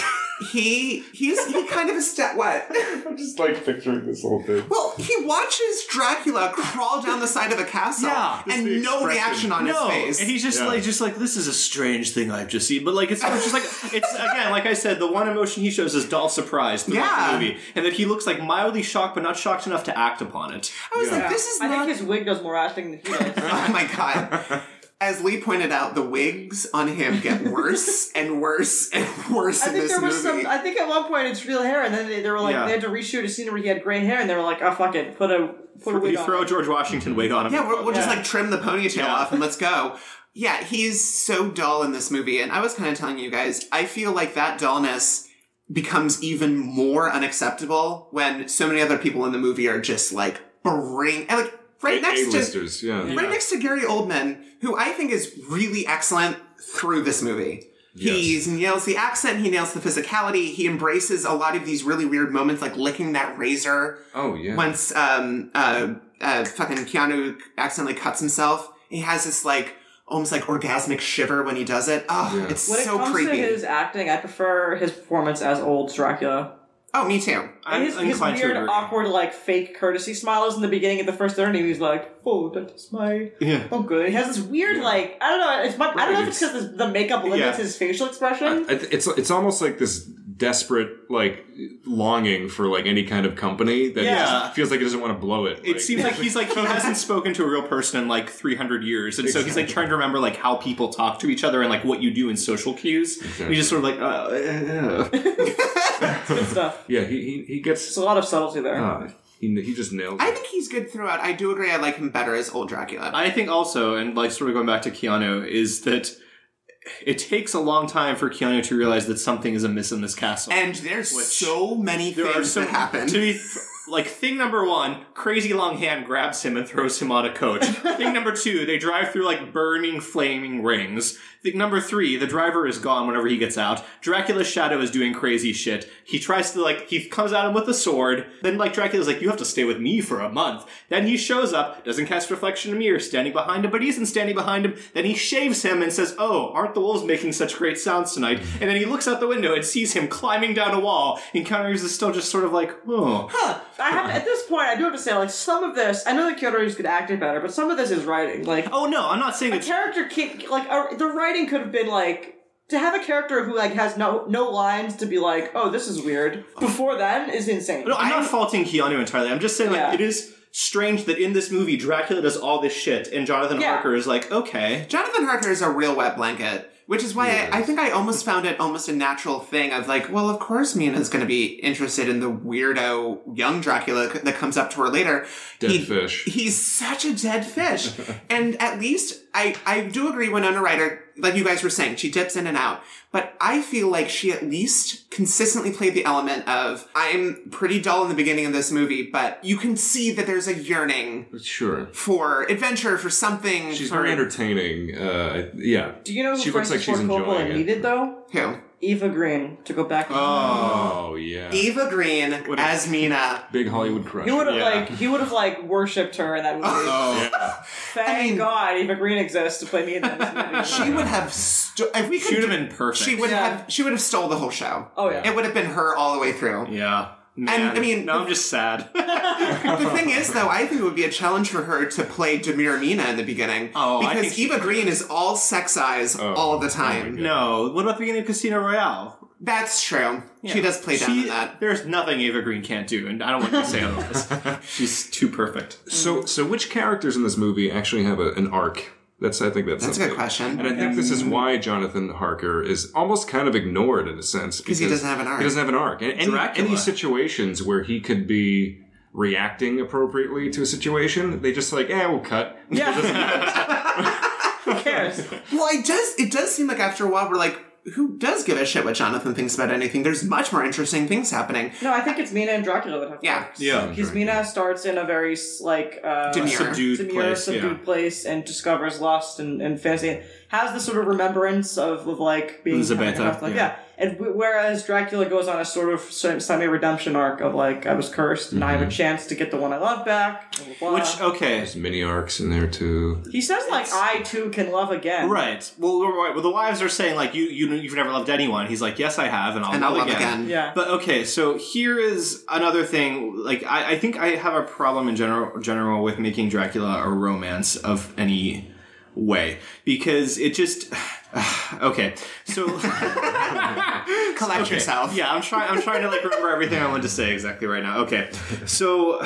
he he's he kind of a step what. I'm just like picturing this whole thing. Well, he watches Dracula crawl down the side of a castle Yeah, just and the no expression. reaction on No, his face. and he's just Yeah. like, just like, this is a strange thing I've just seen. But like, it's, it's just like, it's again, like I said, the one emotion he shows is dull surprise throughout Yeah. the movie, and that he looks like mildly shocked, but not shocked enough to act upon it. I was Yeah. like, this is I not. think his wig does more acting than he does. Oh my god. As Lee pointed out, the wigs on him get worse and worse and worse I in think this there was movie. some. I think at one point it's real hair, and then they, they were like Yeah. they had to reshoot a scene where he had gray hair, and they were like, "Oh fuck it, put a put a wig You on." throw a George Washington wig on him. Yeah, we'll, we'll just Yeah. like trim the ponytail Yeah. off and let's go. Yeah, he's so dull in this movie. And I was kind of telling you guys, I feel like that dullness becomes even more unacceptable when so many other people in the movie are just like bring and like right next to A-listers, yeah. right next to Gary Oldman, who I think is really excellent through this movie. Yes. He nails the accent, he nails the physicality, he embraces a lot of these really weird moments like licking that razor. Oh, yeah. Once um uh uh fucking Keanu accidentally cuts himself, he has this like almost like orgasmic shiver when he does it. Oh, Yeah. it's When it so comes creepy. to his acting, I prefer his performance as old Dracula. Oh, me too. I'm his, his inclined to weird, agree. awkward, like fake courtesy smiles in the beginning of the first third, and he's like, "Oh, that's my Yeah. uncle." He has this weird, like I don't know. It's my, I don't know if it's because the makeup limits Yeah. his facial expression. I th- It's it's almost like this desperate like longing for like any kind of company that Yeah. just feels like he doesn't want to blow it. It seems like he's like he hasn't spoken to a real person in like three hundred years, and so he's like trying to remember like how people talk to each other and like what you do in social cues. And he's just sort of like, uh, uh, It's good stuff. yeah, he he, he There's gets a lot of subtlety there. uh, he he just nails I it. think he's good throughout. I do agree I like him better as old Dracula. I think also, and like sort of going back to Keanu, is that it takes a long time for Keanu to realize that something is amiss in this castle. and there's Which- so many there are things some that happen. To be like thing number one, crazy long hand grabs him and throws him on a coach. Thing number two, they drive through like burning, flaming rings. Thing number three, the driver is gone whenever he gets out. Dracula's shadow is doing crazy shit. He tries to like he comes at him with a sword. Then like Dracula's like, you have to stay with me for a month. Then he shows up, doesn't cast reflection in a mirror, standing behind him, but he isn't standing behind him. Then he shaves him and says, "Oh, aren't the wolves making such great sounds tonight?" And then he looks out the window and sees him climbing down a wall. And Keanu Reeves is still just sort of like, oh. Huh. I have at this point, I do have to say, like some of this, I know that Keanu Reeves could act it better, but some of this is writing. Like Oh no, I'm not saying a it's character can't, like a, the writing could have been like to have a character who like has no no lines to be like, "Oh, this is weird." Before then is insane. No, I'm not faulting Keanu entirely. I'm just saying, like, Yeah. it is strange that in this movie, Dracula does all this shit, and Jonathan Yeah. Harker is like, okay. Jonathan Harker is a real wet blanket, which is why I, I think I almost found it almost a natural thing of like, well, of course Mina's going to be interested in the weirdo young Dracula c- that comes up to her later. Dead He- fish. He's such a dead fish. And at least I, I do agree Winona Ryder, like you guys were saying, she dips in and out. But I feel like she at least consistently played the element of, I'm pretty dull in the beginning of this movie, but you can see that there's a yearning Sure. for adventure, for something. She's for, very entertaining. Uh, yeah. Do you know who She looks Francis like she's Ford Coppola enjoying it. needed though? Who? Eva Green to go back. Oh, yeah. Eva Green as Mina. Big Hollywood crush. He would have Yeah. like he would have like worshipped her in that movie. Oh. Yeah. Thank I mean- God Eva Green exists to play me in that movie. She would have sto- if we could She would have do- been perfect. She would Yeah. have she would have stole the whole show. Oh, yeah. It would have been her all the way through. Yeah. Man. I mean- now I'm just sad. The thing is, though, I think it would be a challenge for her to play Demir Mina in the beginning. Oh, I because think she- Eva Green is all sex eyes Oh. all the Oh time. my No. What about the beginning of Casino Royale? That's true. She Yeah. does play down She- in that. There's nothing Eva Green can't do, and I don't want you to say otherwise. She's too perfect. So, so which characters in this movie actually have a, an arc? That's I think that's That's a something. good question. And I think this is why Jonathan Harker is almost kind of ignored in a sense because he doesn't have an arc. He doesn't have an arc. And any, Dracula. any situations where he could be reacting appropriately to a situation, they just like, eh, we'll cut. Yeah. Who cares? Well, it does. It does seem like after a while we're like, who does give a shit what Jonathan thinks about anything? There's much more interesting things happening. No, I think it's Mina and Dracula that have Yeah. arcs. Yeah. Because Mina starts in a very like uh, Demure. Subdued demure, place, subdued yeah. place and discovers lust and, and fantasy. has this sort of remembrance of, of like being Elizabeth, kind of like, yeah. yeah. And w- whereas Dracula goes on a sort of semi-redemption arc of like, I was cursed and I have a chance to get the one I love back. Blah, blah, blah. Which, okay. There's mini arcs in there too. He says like, I too can love again. Right. Well, right. Well, the wives are saying like, you, you, you've never loved anyone. He's like, yes, I have, and I'll, And love, I'll love again. again. Yeah. But okay, so here is another thing. Like, I, I think I have a problem in general, general with making Dracula a romance of any way, because it just okay. So Collect okay. yourself. Yeah, I'm trying. I'm trying to like remember everything I wanted to say exactly right now. Okay, so.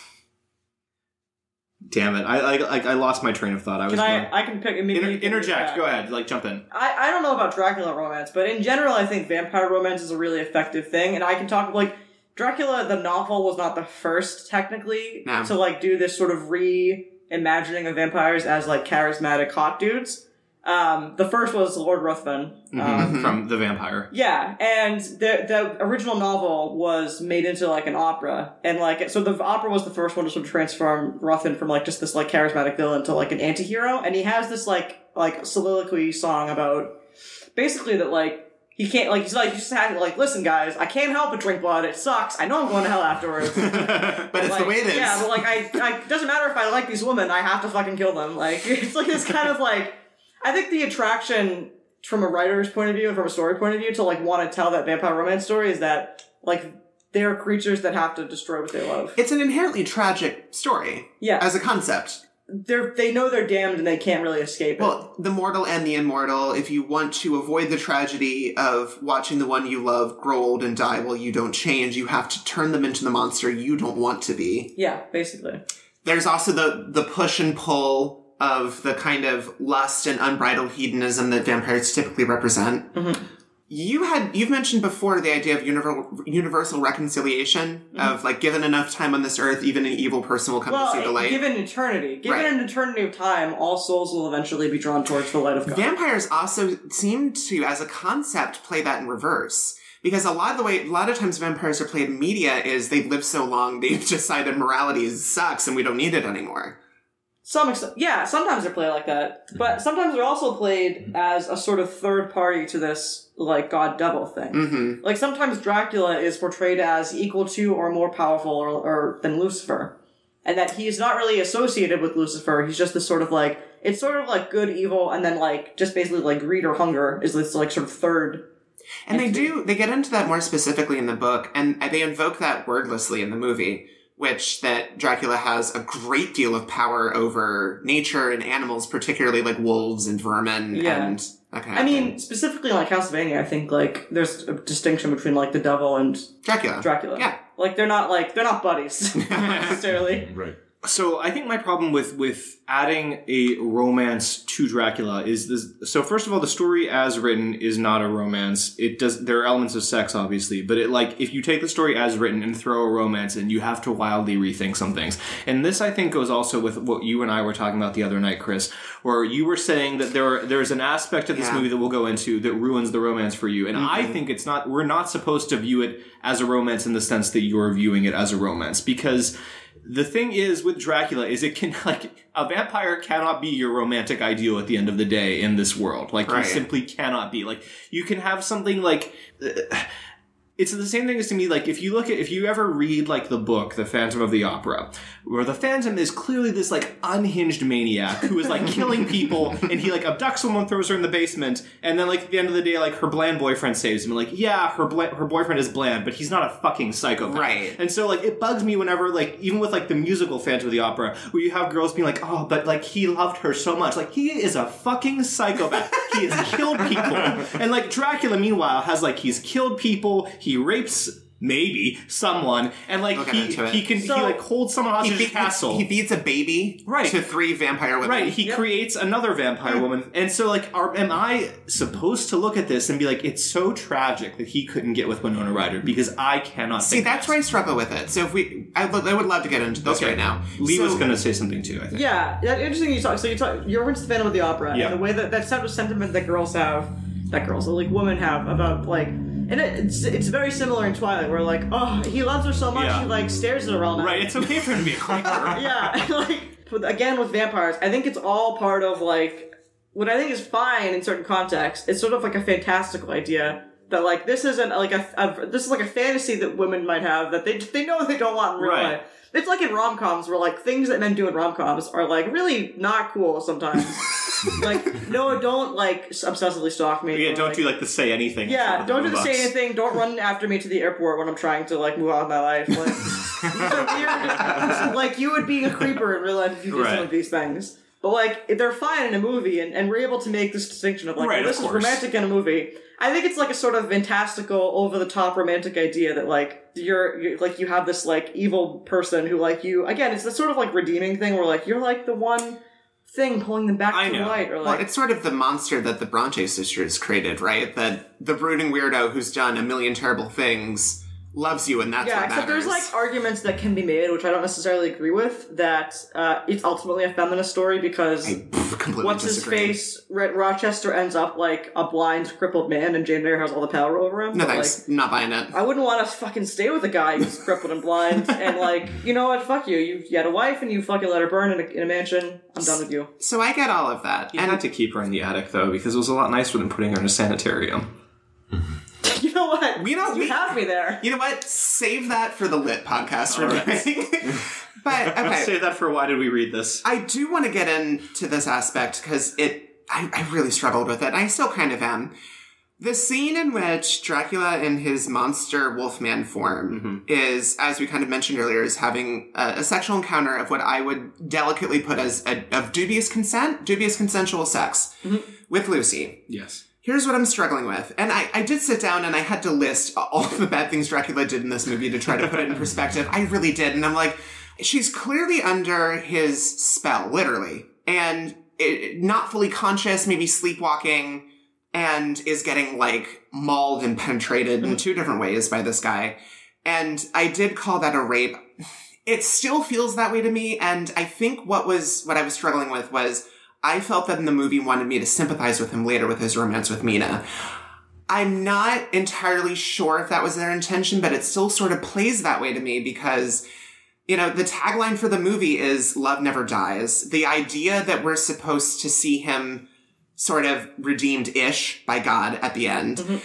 Damn it! I I like I lost my train of thought. I was Can going, I, I can pick, maybe Inter- you can interject. yeah. Go ahead. Like jump in. I, I don't know about Dracula romance, but in general, I think vampire romance is a really effective thing, and I can talk, like, Dracula, the novel, was not the first, technically, No. to, like, do this sort of reimagining of vampires as, like, charismatic hot dudes. Um, the first was Lord Ruthven. Um, Mm-hmm. From The Vampire. Yeah, and the the original novel was made into like an opera, and like so the opera was the first one to sort of transform Ruthven from like just this like charismatic villain to like an anti-hero, and he has this like like soliloquy song about basically that like he can't like he's like he's just had like listen guys, I can't help but drink blood, it sucks, I know I'm going to hell afterwards. But it's Like, the way it is. Yeah, but like I, I it doesn't matter if I like these women, I have to fucking kill them. Like it's like this kind of like I think the attraction from a writer's point of view and from a story point of view to like want to tell that vampire romance story is that like they're creatures that have to destroy what they love. It's an inherently tragic story. Yeah. As a concept. They're they know they're damned and they can't really escape it. Well, the mortal and the immortal, if you want to avoid the tragedy of watching the one you love grow old and die while you don't change, you have to turn them into the monster you don't want to be. Yeah, basically. There's also the, the push and pull of the kind of lust and unbridled hedonism that vampires typically represent. Mm-hmm. You had, you've mentioned before the idea of universal, universal reconciliation, Mm-hmm. of like, given enough time on this earth, even an evil person will come Well, to see the light. given eternity, given Right. an eternity of time, all souls will eventually be drawn towards the light of God. Vampires also seem to, as a concept, play that in reverse. Because a lot of the way, a lot of times vampires are played in media is they've lived so long, they've decided morality sucks and we don't need it anymore. Some extent, yeah, sometimes they're played like that, but sometimes they're also played as a sort of third party to this, like, god-devil thing. Mm-hmm. Like, sometimes Dracula is portrayed as equal to or more powerful or, or than Lucifer. And that he's not really associated with Lucifer, he's just this sort of, like, it's sort of like good, evil, and then, like, just basically, like, greed or hunger is this, like, sort of third. And they entity. do, they get into that more specifically in the book, and they invoke that wordlessly in the movie, which that Dracula has a great deal of power over nature and animals, particularly like wolves and vermin Yeah. and that kind I of mean, thing. specifically in, like, Castlevania, I think, like, there's a distinction between, like, the devil and Dracula. Dracula. Yeah. Like, they're not, like, they're not buddies, necessarily. Right. So I think my problem with with adding a romance to Dracula is this. So first of all, the story as written is not a romance. It does. There are elements of sex, obviously, but it like if you take the story as written and throw a romance in, you have to wildly rethink some things. And this, I think, goes also with what you and I were talking about the other night, Chris, where you were saying that there are, there's an aspect of this Yeah. movie that we'll go into that ruins the romance for you. And I think it's not. We're not supposed to view it as a romance in the sense that you're viewing it as a romance, because the thing is with Dracula is it can, like, a vampire cannot be your romantic ideal at the end of the day in this world. Like, Right. you simply cannot be. Like, you can have something like, uh, it's the same thing as to me, like, if you look at, if you ever read, like, the book, The Phantom of the Opera, where the Phantom is clearly this, like, unhinged maniac who is, like, killing people, and he, like, abducts someone, throws her in the basement, and then, like, at the end of the day, like, her bland boyfriend saves him. And, like, yeah, her bla- her boyfriend is bland, but he's not a fucking psychopath. Right. And so, like, it bugs me whenever, like, even with, like, the musical Phantom of the Opera, where you have girls being like, oh, but, like, he loved her so much. Like, he is a fucking psychopath. He has killed people. And, like, Dracula, meanwhile, has, like, he's killed people, he rapes maybe someone, and like We'll get he into it. he can So- he like holds someone hostage in He, his castle. he feeds a baby Right. to three vampire women. Right, he Yep. creates another vampire woman, and so like, are, am I supposed to look at this and be like, it's so tragic that he couldn't get with Winona Ryder? Because I cannot. See, think that's that. where I struggle with it. So if we, I, would- I would love to get into this Okay. right now. Lee so, was going to say something too. I think. Yeah, that, interesting you talk. So you talk. You're into the Phantom of the Opera, Yeah. and the way that that type of sentiment that girls have, that girls, like women have about like, and it, it's it's very similar in Twilight, where like, oh, he loves her so much, Yeah. he like stares at her all night. Right, it's okay for him to be a creeper. Yeah, like with, again with vampires, I think it's all part of like what I think is fine in certain contexts, it's sort of like a fantastical idea that like this isn't like a, a this is like a fantasy that women might have that they they know they don't want in real Right. life. It's like in rom-coms where like things that men do in rom-coms are like really not cool sometimes. Like no, don't like obsessively stalk me. Yeah, or, don't like, do like the say anything. Yeah, don't do the Boombox. say anything. Don't run after me to the airport when I'm trying to like move on with my life. Like, these are weird. Like you would be a creeper in real life if you did Right. some of these things. But like they're fine in a movie, and, and we're able to make this distinction of like Right, well, this of is course. romantic in a movie. I think it's like a sort of fantastical, over the top romantic idea that like you're, you're like you have this like evil person who like you again. It's this sort of like redeeming thing where like you're like the one thing pulling them back I to know. light, or Well, like it's sort of the monster that the Bronte sisters created, right? That the brooding weirdo who's done a million terrible things loves you, and that's yeah, what except matters. there's like arguments that can be made, which I don't necessarily agree with, that uh, it's ultimately a feminist story because I pff, completely what's his disagree. face, Ro- Rochester ends up like a blind, crippled man, and Jane Eyre has all the power over him. No but, thanks, like, not buying it. I wouldn't want to fucking stay with a guy who's crippled and blind, and like, you know what, fuck you. You, you had a wife and you fucking let her burn in a, in a mansion. I'm done with you. So I get all of that, He and had to keep her in the attic though because it was a lot nicer than putting her in a sanitarium. You know what? You know, you we- have me there. you know what? Save that for the lit podcast we're All right. doing. But Let's okay, save that for why did we read this? I do want to get into this aspect because it, I, I really struggled with it. And I still kind of am. The scene in which Dracula in his monster wolfman form is, as we kind of mentioned earlier, is having a, a sexual encounter of what I would delicately put as a, of dubious consent, dubious consensual sex with Lucy. Yes. Here's what I'm struggling with. And I, I did sit down and I had to list all the bad things Dracula did in this movie to try to put it in perspective. I really did. And I'm like, she's clearly under his spell, literally. And it, not fully conscious, maybe sleepwalking, and is getting, like, mauled and penetrated in two different ways by this guy. And I did call that a rape. It still feels that way to me. And I think what was, what I was struggling with was, I felt that in the movie wanted me to sympathize with him later with his romance with Mina. I'm not entirely sure if that was their intention, but it still sort of plays that way to me because, you know, the tagline for the movie is love never dies. The idea that we're supposed to see him sort of redeemed-ish by God at the end. Mm-hmm.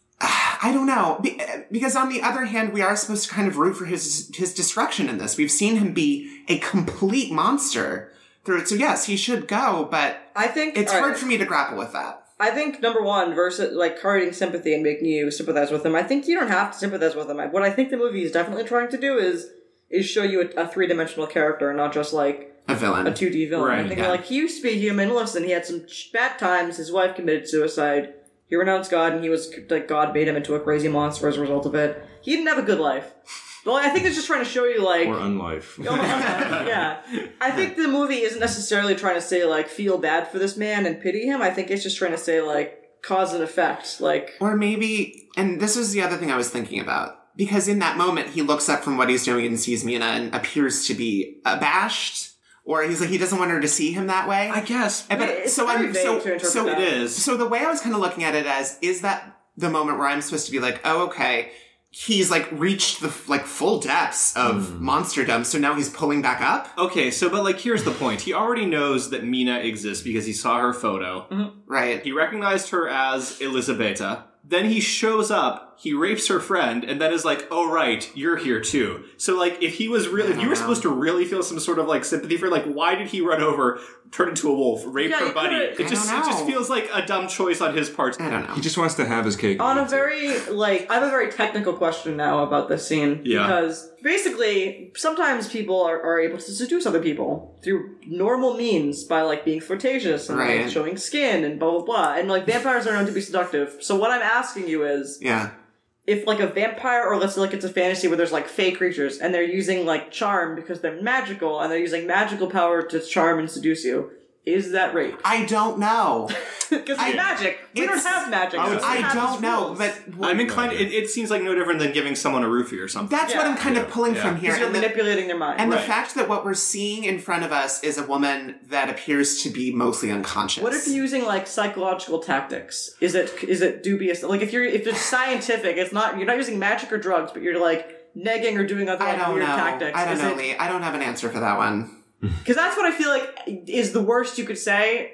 I don't know. Be- because on the other hand, we are supposed to kind of root for his, his destruction in this. We've seen him be a complete monster through it. So yes, he should go, but I think it's all hard right. for me to grapple with that. I think number one, versus like creating sympathy and making you sympathize with him. I think you don't have to sympathize with him. What I think the movie is definitely trying to do is is show you a, a three dimensional character, and not just like A villain. a two D villain. Right, I think yeah. like he used to be human. Listen, he had some bad times. His wife committed suicide. He renounced God, and he was like God made him into a crazy monster as a result of it. He didn't have a good life. Well, I think it's just trying to show you like. Or unlife. Oh, yeah. I think the movie isn't necessarily trying to say, like, feel bad for this man and pity him. I think it's just trying to say, like, cause and effect. Like, Or maybe, and this is the other thing I was thinking about, because in that moment he looks up from what he's doing and sees Mina and appears to be abashed, or he's like, he doesn't want her to see him that way. I guess. And but it's so very I'm vague so to interpret so that. It is. So the way I was kind of looking at it as, is that the moment where I'm supposed to be like, oh, okay, he's like reached the like full depths of Mm. monsterdom, so now he's pulling back up? Okay, so but like here's the point. He already knows that Mina exists because he saw her photo. Right. He recognized her as Elisabetta. Then he shows up, he rapes her friend, and then is like, oh right, you're here too. So like, if he was really, if you were supposed to really feel some sort of like sympathy for, like, why did he run over, turn into a wolf, rape Yeah, her you buddy? could've- It just, I it don't just know. feels like a dumb choice on his part. I don't know. He just wants to have his cake. on and a eat it. very, like, I have a very technical question now about this scene. Yeah. Because, basically, sometimes people are, are able to seduce other people through normal means by, like, being flirtatious and, Right. like, showing skin and blah, blah, blah. And, like, vampires are known to be seductive. So what I'm asking you is, Yeah. if like a vampire, or let's say like it's a fantasy where there's like fake creatures and they're using like charm because they're magical and they're using magical power to charm and seduce you, is that rape? I don't know. Because I- it's magic. We don't it's- have magic. I would- so we I have don't these know, rules. but I'm inclined, it, it seems like no different than giving someone a roofie or something. that's what Yeah. I'm kind of pulling Yeah. from here. because you're And the- manipulating their mind. And Right. the fact that what we're seeing in front of us is a woman that appears to be mostly unconscious. What if you're using like psychological tactics? Is it is it dubious? Like if you're if it's scientific, it's not you're not using magic or drugs, but you're like negging or doing other I like don't weird know. tactics. I don't is know, it, Lee. I don't have an answer for that one. Because that's what I feel like is the worst you could say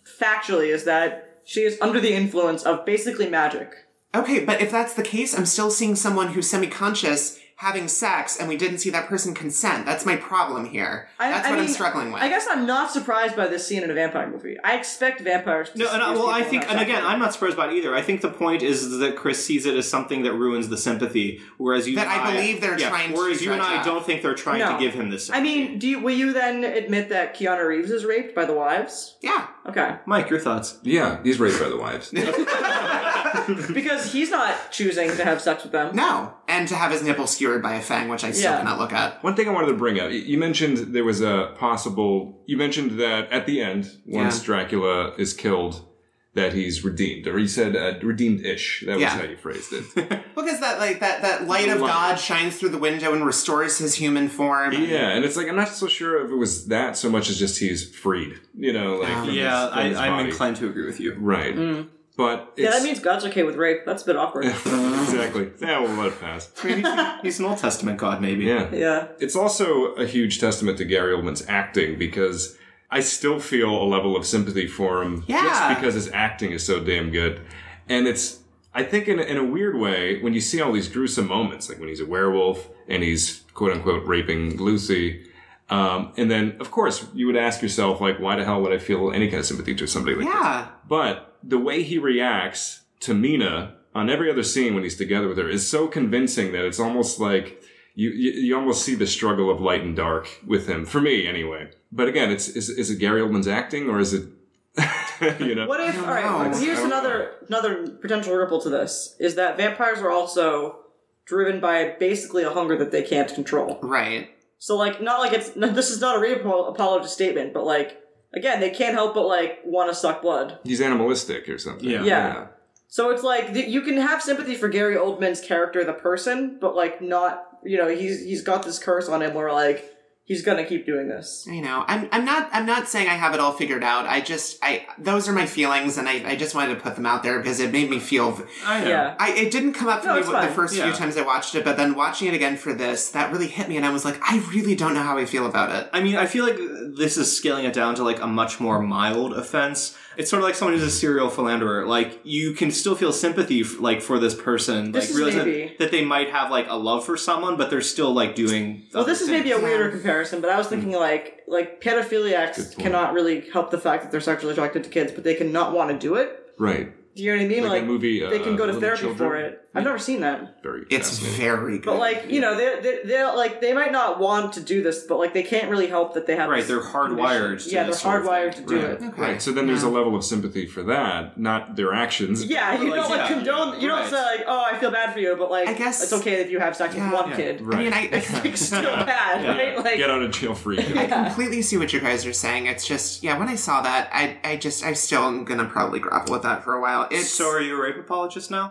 factually is that she is under the influence of basically magic. Okay, but if that's the case, I'm still seeing someone who's semi-conscious having sex, and we didn't see that person consent. That's my problem here. I, That's I what mean, I'm struggling with. I guess I'm not surprised by this scene in a vampire movie. I expect vampires to No, and I, seduce well, I people think, have and sex again, with I'm not surprised by it either. I think the point is that Chris sees it as something that ruins the sympathy, whereas you That and I believe they're yeah, trying to Whereas you and dredge I out. don't think they're trying No. to give him this I sympathy. mean, do you, will you then admit that Keanu Reeves is raped by the wives? yeah. Okay. Mike, your thoughts? Yeah, he's raised by the wives. Because he's not choosing to have sex with them. No. And to have his nipple skewered by a fang, which I still Yeah. cannot look at. One thing I wanted to bring up, you mentioned there was a possible, you mentioned that at the end, once Yeah. Dracula is killed, that he's redeemed, or you said uh, redeemed-ish. That was Yeah. how you phrased it. Because that, like, that, that light of Light. God shines through the window and restores his human form. Yeah, and it's like, I'm not so sure if it was that so much as just he's freed, you know, like, from Yeah, his, from his I, I'm body. inclined to agree with you. Right. But it's... Yeah, that means God's okay with rape. That's a bit awkward. exactly. Yeah, we'll let it pass. I mean, he's, he's an Old Testament god, maybe. Yeah. Yeah. It's also a huge testament to Gary Oldman's acting, because I still feel a level of sympathy for him Yeah. just because his acting is so damn good. And it's, I think in a, in a weird way, when you see all these gruesome moments, like when he's a werewolf and he's quote unquote raping Lucy, um, and then of course you would ask yourself, like, why the hell would I feel any kind of sympathy to somebody like Yeah. this? But the way he reacts to Mina on every other scene when he's together with her is so convincing that it's almost like you, you, you almost see the struggle of light and dark with him. For me, anyway. But again, it's is, is it Gary Oldman's acting, or is it, you know? What if, don't alright, know. here's I don't another another potential ripple to this, is that vampires are also driven by basically a hunger that they can't control. Right. So, like, not like it's, this is not a re-apologist statement, but, like, again, they can't help but, like, want to suck blood. He's animalistic or something. Yeah. Yeah. So it's like, th- you can have sympathy for Gary Oldman's character, the person, but, like, not, you know, he's he's got this curse on him where, like, he's gonna keep doing this. I know. I'm I'm not I'm not saying I have it all figured out. I just I those are my feelings, and I, I just wanted to put them out there because it made me feel. I know. Yeah. I it didn't come up for No, me it's the fine. first Yeah. few times I watched it, but then watching it again for this, that really hit me, and I was like, I really don't know how I feel about it. I mean, I feel like this is scaling it down to like a much more mild offense. It's sort of like someone who's a serial philanderer. Like, you can still feel sympathy, f- like, for this person. This like, is realize maybe- that, that they might have, like, a love for someone, but they're still, like, doing Well, other this is things. maybe a weirder comparison, but I was thinking, like, like, pedophiliacs point. cannot really help the fact that they're sexually attracted to kids, but they can not want to do it. Right. Do you know what I mean? Like a movie, they can uh, go to Little therapy Children? for it. I've never seen that. Very It's fascinating. very good. But, like, you know, they they they like they might not want to do this, but like they can't really help that they have Right, this they're hardwired condition. to Yeah, they're this sort of hardwired to thing. do Right. it. Okay. Right. So then there's a Yeah. level of sympathy for that, not their actions. Yeah, you Like, don't like yeah, condone. You don't right. say like, "Oh, I feel bad for you," but like, I guess- it's okay if you have sex Yeah. with one Yeah. kid. Right. I mean, I, It's like still bad, Yeah. right? Like, Get out of jail free. I completely see what you guys are saying. It's just, yeah, when I saw that, I, I just, I still am gonna probably grapple with that for a while. It's So are you a rape apologist now?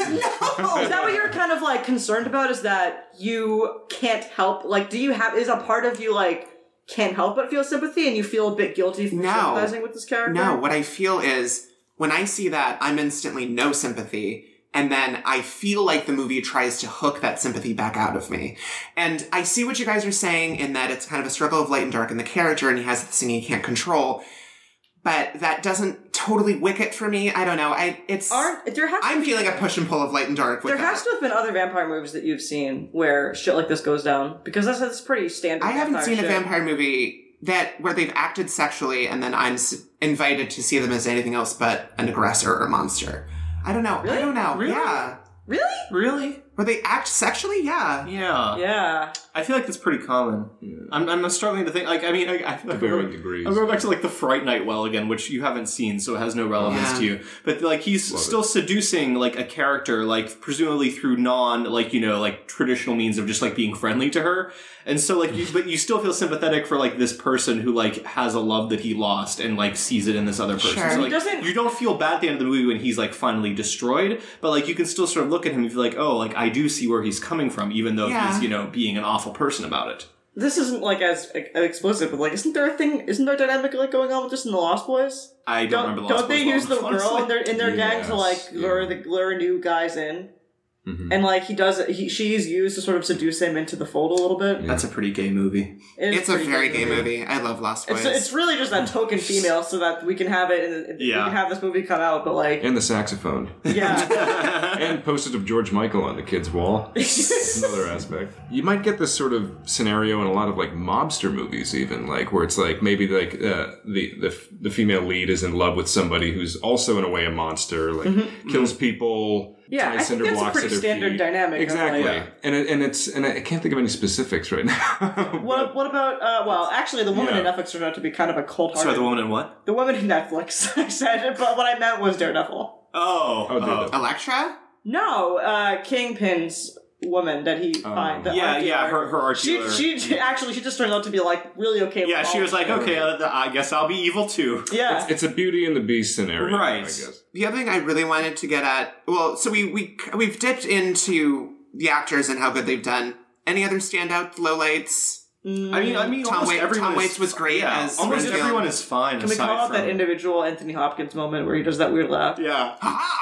oh, is that what you're kind of like concerned about? Is that you can't help? Like, do you have? Is a part of you like can't help but feel sympathy, and you feel a bit guilty for No. sympathizing with this character? No, what I feel is when I see that, I'm instantly no sympathy. And then I feel like the movie tries to hook that sympathy back out of me. And I see what you guys are saying in that it's kind of a struggle of light and dark in the character, and he has this thing he can't control. But that doesn't totally wick it for me. I don't know. I it's Aren't there has to I'm be- feeling a push and pull of light and dark with There that. has to have been other vampire movies that you've seen where shit like this goes down, because that's, that's pretty standard. I haven't vampire seen shit. a vampire movie that where they've acted sexually and then I'm s- invited to see them as anything else but an aggressor or a monster. I don't know. Really? I don't know. Really? Yeah. Really? Really? Where they act sexually? Yeah. Yeah. Yeah. I feel like that's pretty common. I'm, I'm struggling to think. Like, I mean, I, I feel like varying I'm going- degrees. I'm going back to like the Fright Night Well again, which you haven't seen, so it has no relevance Yeah. to you. But like, he's Love still it. seducing like a character, like presumably through non, like you know, like traditional means of just like being friendly to her. And so like, you, but you still feel sympathetic for like this person who like has a love that he lost and like sees it in this other person. Sure. So He like, doesn't- you don't feel bad at the end of the movie when he's like finally destroyed, but like you can still sort of look at him and feel like, oh, like I do see where he's coming from, even though Yeah. he's you know being an awful person about it. This isn't like as like, explicit, but like, isn't there a thing? Isn't there a dynamic like going on with this in the Lost Boys? I don't, Don't remember the Lost don't they Boys use the well, girl honestly. in their in their gang to like Yes, lure yeah. the lure new guys in? Mm-hmm. And like he does, he, she's used to sort of seduce him into the fold a little bit. That's a pretty gay movie. It is It's a pretty very good gay movie. I love Lost Boys. It's, it's really just that token female so that we can have it and Yeah. we can have this movie come out, but like, And the saxophone. yeah. And posters of George Michael on the kid's wall. Another aspect. You might get this sort of scenario in a lot of like mobster movies, even like where it's like maybe like uh, the the the female lead is in love with somebody who's also in a way a monster, like Mm-hmm. kills people. Yeah, ties I think cinder that's a blocks pretty at their standard feet. dynamic of, Exactly, like- and it, and it's and I can't think of any specifics right now. What, what about, uh, well, actually, the woman Yeah. in Netflix turned out to be kind of a cold-hearted. Sorry, the woman in what? The woman in Netflix, I said, but what I meant was Daredevil. Oh, Oh, Daredevil. Electra? No, uh, Kingpin's woman that he finds. the yeah, art yeah, dealer. her her art She, dealer. she, she actually, she just turned out to be, like, really okay with yeah, she all was like, of it. okay, uh, I guess I'll be evil too. Yeah. It's a Beauty and the Beast scenario, Right. I guess. The other thing I really wanted to get at, well, so we, we, we've dipped into the actors and how good they've done. Any other standout lowlights? I mean, I mean, Tom almost Wait- everyone Tom is- Waits was great Yeah, as almost Renfield. everyone is fine. Can we aside call out from, that individual Anthony Hopkins moment where he does that weird laugh? Yeah. Ah!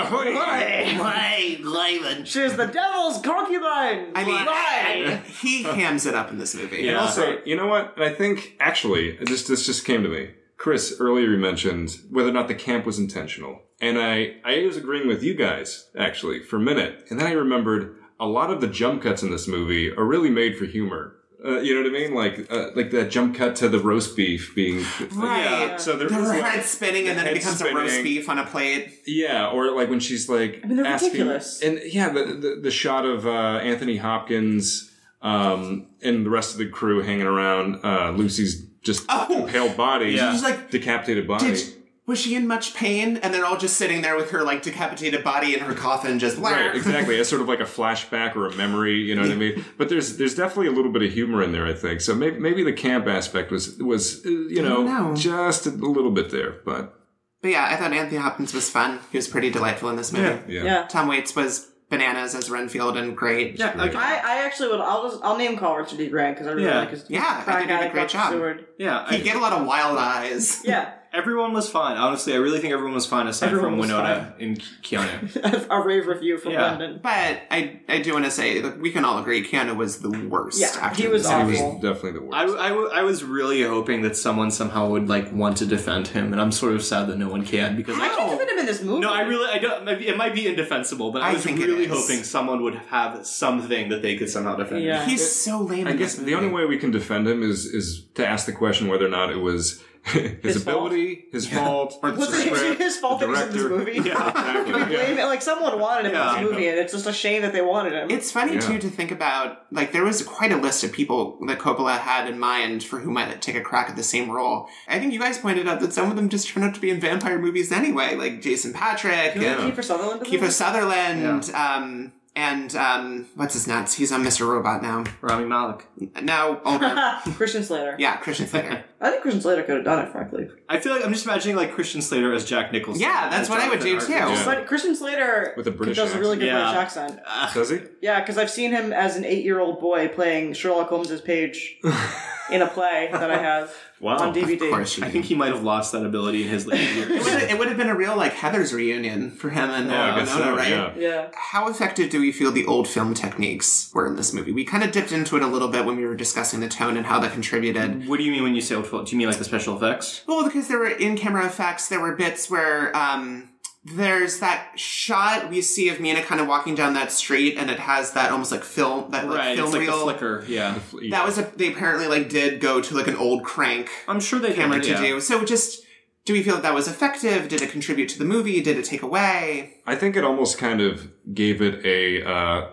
Hey, Lyman. She's the devil's concubine! I mean, Lie! he hams it up in this movie. Yeah. And also, you know what? And I think, actually, this, this just came to me. Chris, earlier you mentioned whether or not the camp was intentional. And I, I was agreeing with you guys, actually, for a minute. And then I remembered a lot of the jump cuts in this movie are really made for humor. Uh, you know what I mean? Like, uh, like that jump cut to the roast beef being... Right. Yeah. So there The was like- head spinning and the then it head becomes a roast spinning. beef on a plate. Yeah, or like when she's like I mean, they're asking, ridiculous. and yeah, the, the the shot of uh, Anthony Hopkins um, and the rest of the crew hanging around uh, Lucy's just Oh. impaled body, Yeah. She's like, decapitated body. did, was she in much pain? And they're all just sitting there with her like decapitated body in her coffin, just Right, exactly. It's sort of like a flashback or a memory, you know what I mean? But there's there's definitely a little bit of humor in there, I think. So maybe maybe the camp aspect was was uh, you know, don't know. just a little bit there, but But yeah, I thought Anthony Hopkins was fun. He was pretty delightful in this movie. yeah. Yeah. Tom Waits was bananas as Renfield and great. Yeah, like, I, I actually would. I'll just. I'll name call Richard D. Grant because I really Yeah. like his. Yeah, I think he did a pragmatic great Doctor job. Seward. yeah. He I, get a lot of wild eyes. Yeah, everyone was fine. Honestly, I really think everyone was fine aside Everyone from was Winona and Keanu. a rave review from Yeah. London. But I, I do want to say that we can all agree Keanu was the worst Yeah, actor. he in was this He movie. awful. was definitely the worst. I, I, w- I was really hoping that someone somehow would like want to defend him, and I'm sort of sad that no one can because I can't defend him in this movie. No, I really, I don't. maybe- It might be indefensible, but I, I was think it really is. hoping someone would have something that they could somehow defend. Yeah. him. He's so lame. I in guess this the only movie. way we can defend him is is to ask the question whether or not it was his, His fault? ability, his fault, or the Was it script, his fault the that he's in this director. movie? Yeah, exactly. yeah. Blame it- Like someone wanted him Yeah. in this movie, and it's just a shame that they wanted him. It's funny Yeah. too to think about. Like there was quite a list of people that Coppola had in mind for who might take a crack at the same role. I think you guys pointed out that some of them just turned out to be in vampire movies anyway, like Jason Patrick yeah. and Kiefer Sutherland. in Kiefer this? Sutherland, um, and um, what's his nuts? He's on Mister Robot now. Rami Malek. No, older. Christian Slater. Yeah, Christian Slater. I think Christian Slater could have done it, frankly. I feel like I'm just imagining like Christian Slater as Jack Nicholson. Yeah, that's As what I would Jonathan do, too. Harker. Yeah. But Christian Slater With a British does a really good accent. British Yeah. accent. Does he? Yeah, because I've seen him as an eight-year-old boy playing Sherlock Holmes' page in a play that I have Wow. on D V D. Of course, you I think he might have lost that ability in his later It years. would, it would have been a real like Heather's reunion for him and Yeah, I uh, guess Winona, so, right? yeah. Yeah. How effective do we feel the old film techniques were in this movie? We kind of dipped into it a little bit when we were discussing the tone and how that contributed. What do you mean when you say old film? Do you mean like the special effects? Well, because there were in-camera effects, there were bits where um, there's that shot we see of Mina kind of walking down that street, and it has that almost like film, that like Right, film it's like reel. the flicker. Yeah, That was a, they apparently like did go to like an old crank I'm sure they camera did, to yeah. do. So just, do we feel that that was effective? Did it contribute to the movie? Did it take away? I think it almost kind of gave it a, uh,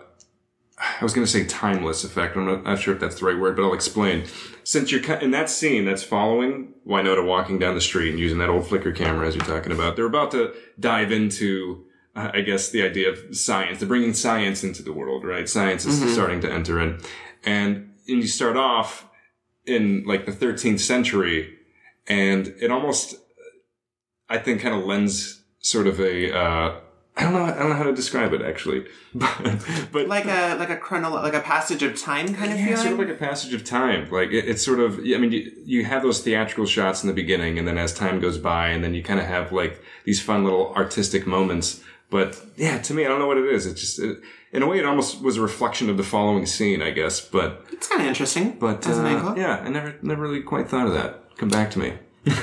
I was going to say timeless effect. I'm not, not sure if that's the right word, but I'll explain. Since you're ki- in that scene that's following Winona walking down the street and using that old flicker camera as you're talking about, they're about to dive into, uh, I guess, the idea of science. They're bringing science into the world, right? Science is starting to enter in. And, and you start off in like the thirteenth century, and it almost, I think, kind of lends sort of a, uh, I don't know. I don't know how to describe it actually, but, but Like a like a chrono like a passage of time kind of yeah, feeling. sort of like a passage of time. Like it, it's sort of. I mean, you, you have those theatrical shots in the beginning, and then as time goes by, and then you kind of have like these fun little artistic moments But yeah, to me, I don't know what it is. It just, it, in a way, it almost was a reflection of the following scene, I guess. But It's kind of interesting. but as an uh, angle. yeah, I never never really quite thought of that. Come back to me.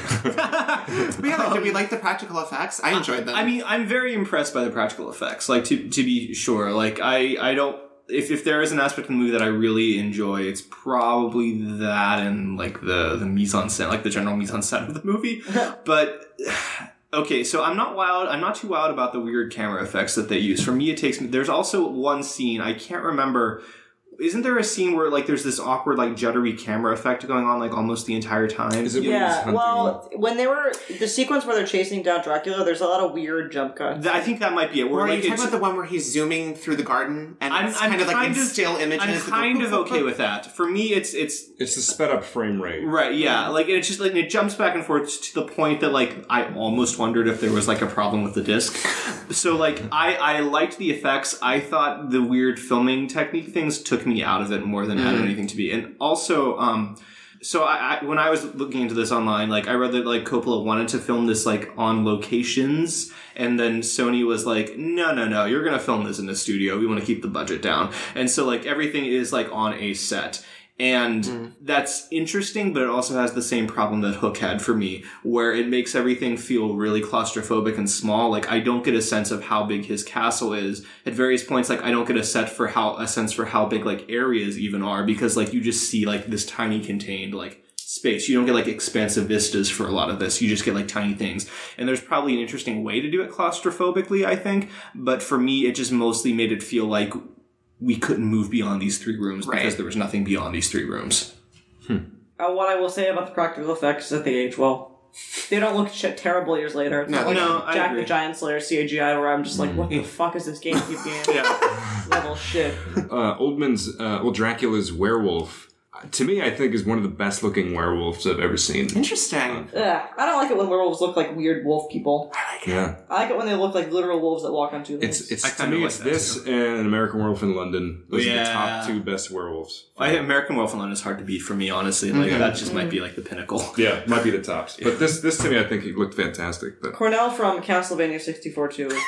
But yeah, like, did we like the practical effects? I enjoyed them. I mean, I'm very impressed by the practical effects. Like to to be sure, like I I don't. If, if there is an aspect of the movie that I really enjoy, it's probably that and like the the mise en scène, like the general mise en scène of the movie. But okay, so I'm not wild. I'm not too wild about the weird camera effects that they use. For me, it takes me. There's also one scene I can't remember. Isn't there a scene where like there's this awkward like juddery camera effect going on like almost the entire time? Is it when he's Yeah, hunting? well, when they were the sequence where they're chasing down Dracula, there's a lot of weird jump cuts. Th- I think that might be it. or Where are like you talking it's, about the one where he's zooming through the garden and I'm, it's I'm kind of like kind in of still images? I'm that go kind boop, of boop, okay boop. with that. For me, it's it's It's the sped up frame rate. right. Yeah, like it's just like it jumps back and forth to the point that like I almost wondered if there was like a problem with the disc. So like I I liked the effects. I thought the weird filming technique things took me out of it more than added anything to me. And also, um, so I, I when I was looking into this online, like I read that like Coppola wanted to film this like on locations, and then Sony was like, no, no, no, you're gonna film this in the studio. We want to keep the budget down, and so like everything is like on a set. And mm. that's interesting, but it also has the same problem that Hook had for me, where it makes everything feel really claustrophobic and small. Like, I don't get a sense of how big his castle is. At various points, like, I don't get a set for how, a sense for how big, like, areas even are, because, like, you just see, like, this tiny contained, like, space. You don't get, like, expansive vistas for a lot of this. You just get, like, tiny things. And there's probably an interesting way to do it claustrophobically, I think. But for me, it just mostly made it feel like we couldn't move beyond these three rooms right. because there was nothing beyond these three rooms. Hmm. Uh, what I will say about the practical effects is that they age well. They don't look shit terrible years later. It's No, not like no, I Jack agree. the Giant Slayer C G I where I'm just like, what the fuck is this GameCube game? Yeah. Level shit. Uh, Oldman's, uh, well, Dracula's werewolf, to me, I think is one of the best looking werewolves I've ever seen. Interesting. Ugh, I don't like it when werewolves look like weird wolf people. I like it. Yeah. I like it when they look like literal wolves that walk on two legs. It's, it's, I to kinda me, like it's that this too. and American Werewolf in London. Those are the Yeah. top two best werewolves. I think American Wolf in London is hard to beat for me, honestly. Like, Okay. that just might be like the pinnacle. Yeah, might be the tops. But this, this to me, I think he looked fantastic. But Cornell from Castlevania sixty-four two is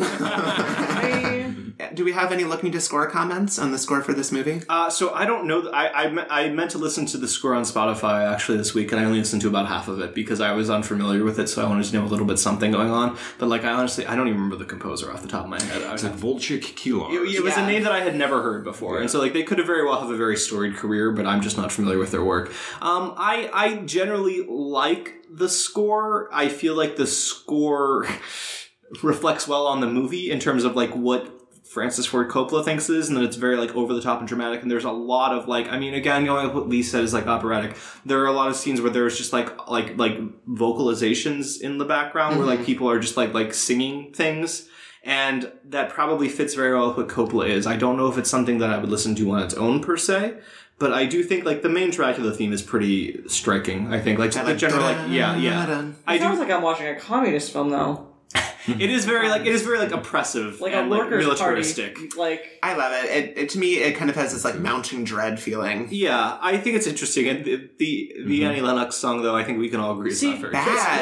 Hey. Do we have any looking to score comments on the score for this movie? Uh, so I don't know. I, I, me- I meant to listen to the score on Spotify actually this week, and I only listened to about half of it because I was unfamiliar with it, so I wanted to know a little bit something going on. But like, I honestly, I don't even remember the composer off the top of my head. I was it's like Volchik Kilon. It, it was Yeah. a name that I had never heard before, and so like they could have very well have a very storied career, but I'm just not familiar with their work. Um, I I generally like the score. I feel like the score reflects well on the movie in terms of like what Francis Ford Coppola thinks it is, and that it's very like over the top and dramatic. And there's a lot of like, I mean, again, going with what Lee said is like operatic. There are a lot of scenes where there's just like like like vocalizations in the background mm-hmm. where like people are just like like singing things. And that probably fits very well with what Coppola is. I don't know if it's something that I would listen to on its own per se, but I do think like the main Dracula theme is pretty striking. I think like just the general like yeah yeah. I It do. sounds like I'm watching a communist film though. It is very like it is very like oppressive Like and a like workers' militaristic. party. Like I love it. It, it. To me, it kind of has this like mounting dread feeling. Yeah, I think it's interesting. And the the, the Annie Lennox song, though, I think we can all agree is See, not very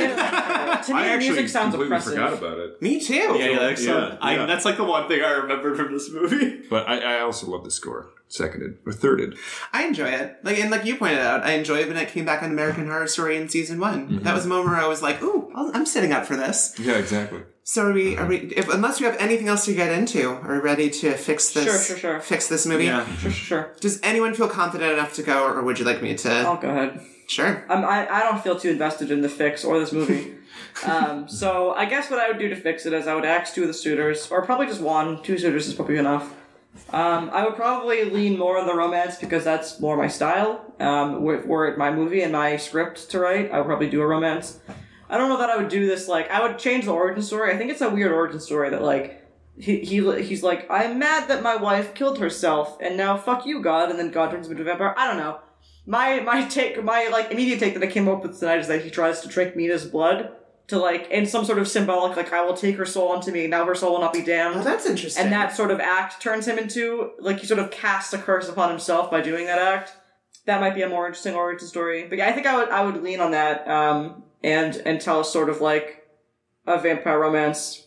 bad. to me, I the actually music sounds completely oppressive. forgot about it. Me too. Yeah, Annie Lennox song. Yeah, I, yeah. that's like the one thing I remembered from this movie. But I, I also love the score. Seconded or thirded. I enjoy it. Like and like you pointed out, I enjoyed it when it came back on American Horror Story in season one. Mm-hmm. That was a moment where I was like, "Ooh, I'll- I'm sitting up for this." Yeah, exactly. So are we? Are we? If, unless you have anything else to get into, are we ready to fix this? Sure, sure, sure. Fix this movie. Yeah. Sure, sure, sure. Does anyone feel confident enough to go, or would you like me to? I'll go ahead. Sure. I'm, I, I don't feel too invested in the fix or this movie. um, so I guess what I would do to fix it is I would ask two of the suitors, or probably just one. Two suitors is probably enough. Um, I would probably lean more on the romance because that's more my style. Um, were, were it my movie and my script to write, I would probably do a romance. I don't know that I would do this, like, I would change the origin story. I think it's a weird origin story that, like, he, he he's like, I'm mad that my wife killed herself, and now fuck you, God, and then God turns him into a vampire. I don't know. My, my take, my, like, immediate take that I came up with tonight is that he tries to drink Mina's blood to, like, in some sort of symbolic, like, I will take her soul unto me, now her soul will not be damned. Oh, that's interesting. And that sort of act turns him into, like, he sort of casts a curse upon himself by doing that act. That might be a more interesting origin story. But yeah, I think I would I would lean on that, um, and and tell us sort of like a vampire romance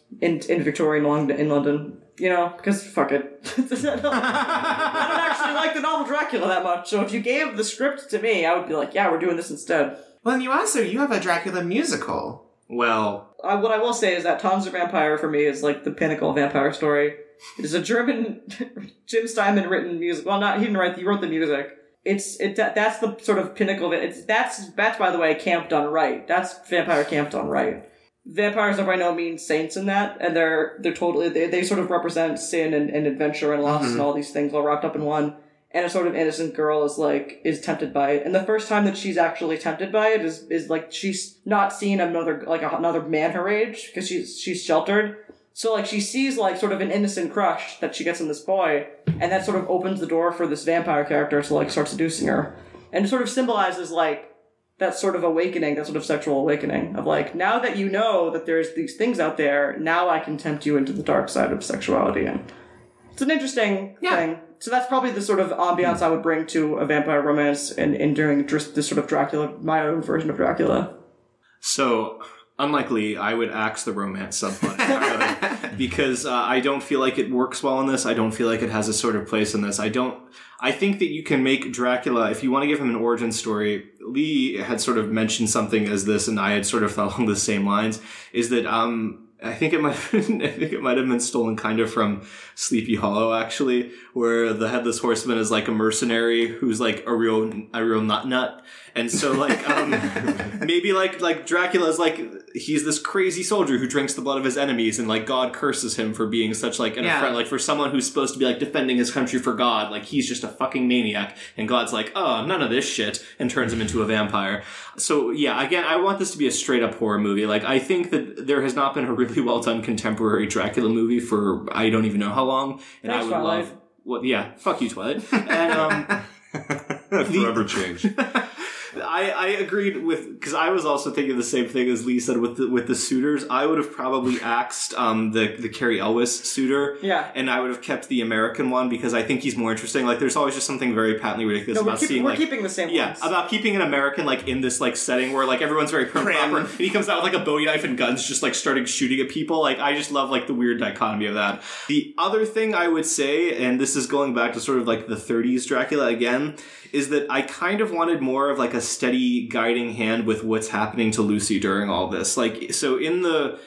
in in Victorian London, in London. You know, because fuck it. I don't actually like the novel Dracula that much, so if you gave the script to me, I would be like, yeah, we're doing this instead. Well, and you also, you have a Dracula musical. Well, Uh, what I will say is that Tom's a Vampire for me is like the pinnacle of vampire story. It is a German Jim Steinman written music. Well, not he didn't write. He wrote the music. It's it. That, that's the sort of pinnacle of it. It's that's that's by the way camp done right. That's vampire camp done right. Vampires are by no means saints in that, and they're they're totally they, they sort of represent sin and, and adventure and loss mm-hmm. and all these things all wrapped up in one. And a sort of innocent girl is like is tempted by it, and the first time that she's actually tempted by it is is like she's not seen another like another man her age because she's she's sheltered. So like she sees like sort of an innocent crush that she gets in this boy, and that sort of opens the door for this vampire character to like start seducing her, and it sort of symbolizes like that sort of awakening, that sort of sexual awakening of like now that you know that there's these things out there, now I can tempt you into the dark side of sexuality, and it's an interesting yeah. thing. So that's probably the sort of ambiance I would bring to a vampire romance and, and during just this sort of Dracula, my own version of Dracula. So, unlikely, I would axe the romance subplot entirely because uh, I don't feel like it works well in this. I don't feel like it has a sort of place in this. I don't. I think that you can make Dracula, if you want to give him an origin story, Lee had sort of mentioned something as this, and I had sort of thought along the same lines, is that, um, I think it might have been, I think it might have been stolen kind of from Sleepy Hollow, actually, where the Headless Horseman is like a mercenary who's like a real, a real nut nut. And so like, um, maybe like, like Dracula is like, he's this crazy soldier who drinks the blood of his enemies, and like God curses him for being such like an yeah. affront, like for someone who's supposed to be like defending his country for God, like he's just a fucking maniac, and God's like, oh, none of this shit, and turns him into a vampire. So yeah, again, I want this to be a straight up horror movie. Like I think that there has not been a really well done contemporary Dracula movie for I don't even know how long, and Thanks, I would Twilight. love, well, yeah, fuck you, Twilight. And um, forever change. I, I agreed with, because I was also thinking the same thing as Lee said with the, with the suitors. I would have probably axed um, the, the Cary Elwes suitor. Yeah. And I would have kept the American one because I think he's more interesting. Like, there's always just something very patently ridiculous No, we're, about keep, seeing, we're like... keeping the same Yeah, ones. about keeping an American, like, in this, like, setting where, like, everyone's very prim Prim. proper, and he comes out with, like, a Bowie knife and guns just, like, starting shooting at people. Like, I just love, like, the weird dichotomy of that. The other thing I would say, and this is going back to sort of, like, the thirties Dracula again, is that I kind of wanted more of like a steady guiding hand with what's happening to Lucy during all this. Like, so in the,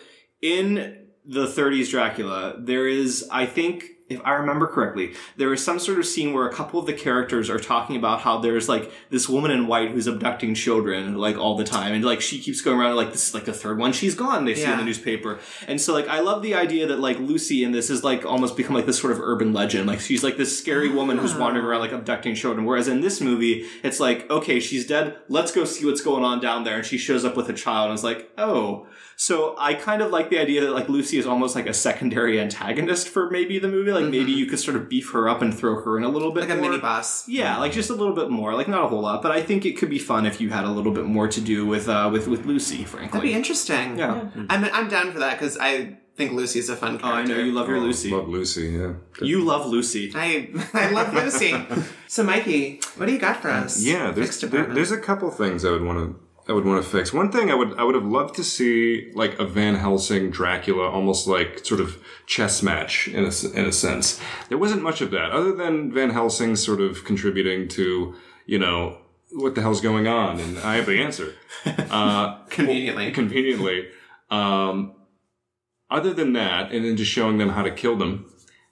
in the thirties Dracula, there is, I think, if I remember correctly, there is some sort of scene where a couple of the characters are talking about how there's like this woman in white who's abducting children like all the time. And like she keeps going around like this is like the third one she's gone, they see yeah. in the newspaper. And so like I love the idea that like Lucy in this is like almost become like this sort of urban legend. Like she's like this scary woman who's wandering around like abducting children. Whereas in this movie, it's like, okay, she's dead. Let's go see what's going on down there. And she shows up with a child and it's like, oh. So I kind of like the idea that like Lucy is almost like a secondary antagonist for maybe the movie. Like mm-hmm. maybe you could sort of beef her up and throw her in a little bit like more. a mini boss. Yeah, like just a little bit more. Like not a whole lot, but I think it could be fun if you had a little bit more to do with uh, with with Lucy. Frankly, That'd be interesting. Yeah, yeah. I'm I'm down for that because I think Lucy's a fun character. Oh, I know you love your Oh, Lucy. Love Lucy. Yeah. You love Lucy. I I love Lucy. So Mikey, what do you got for us? Yeah, there's Fixed there, department. there's a couple things I would want to I would want to fix. One thing I would I would have loved to see like a Van Helsing Dracula, almost like sort of chess match in a in a sense. There wasn't much of that, other than Van Helsing sort of contributing to, you know, what the hell's going on, and I have the answer. Uh, Conveniently. Conveniently. Um, other than that, and then just showing them how to kill them,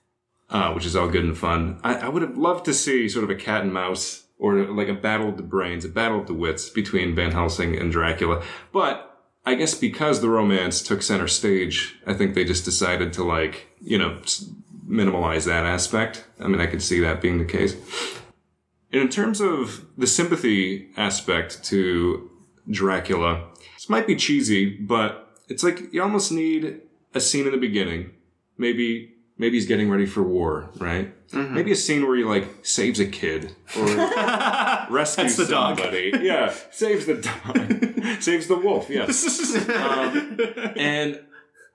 uh, which is all good and fun. I, I would have loved to see sort of a cat and mouse, or like a battle of the brains, a battle of the wits between Van Helsing and Dracula. But I guess because the romance took center stage, I think they just decided to like, you know, minimalize that aspect. I mean, I could see that being the case. And in terms of the sympathy aspect to Dracula, this might be cheesy, but it's like you almost need a scene in the beginning. Maybe maybe he's getting ready for war, right? Mm-hmm. Maybe a scene where he like saves a kid or rescues the dog. somebody. Yeah, saves the dog, saves the wolf. Yes, um, and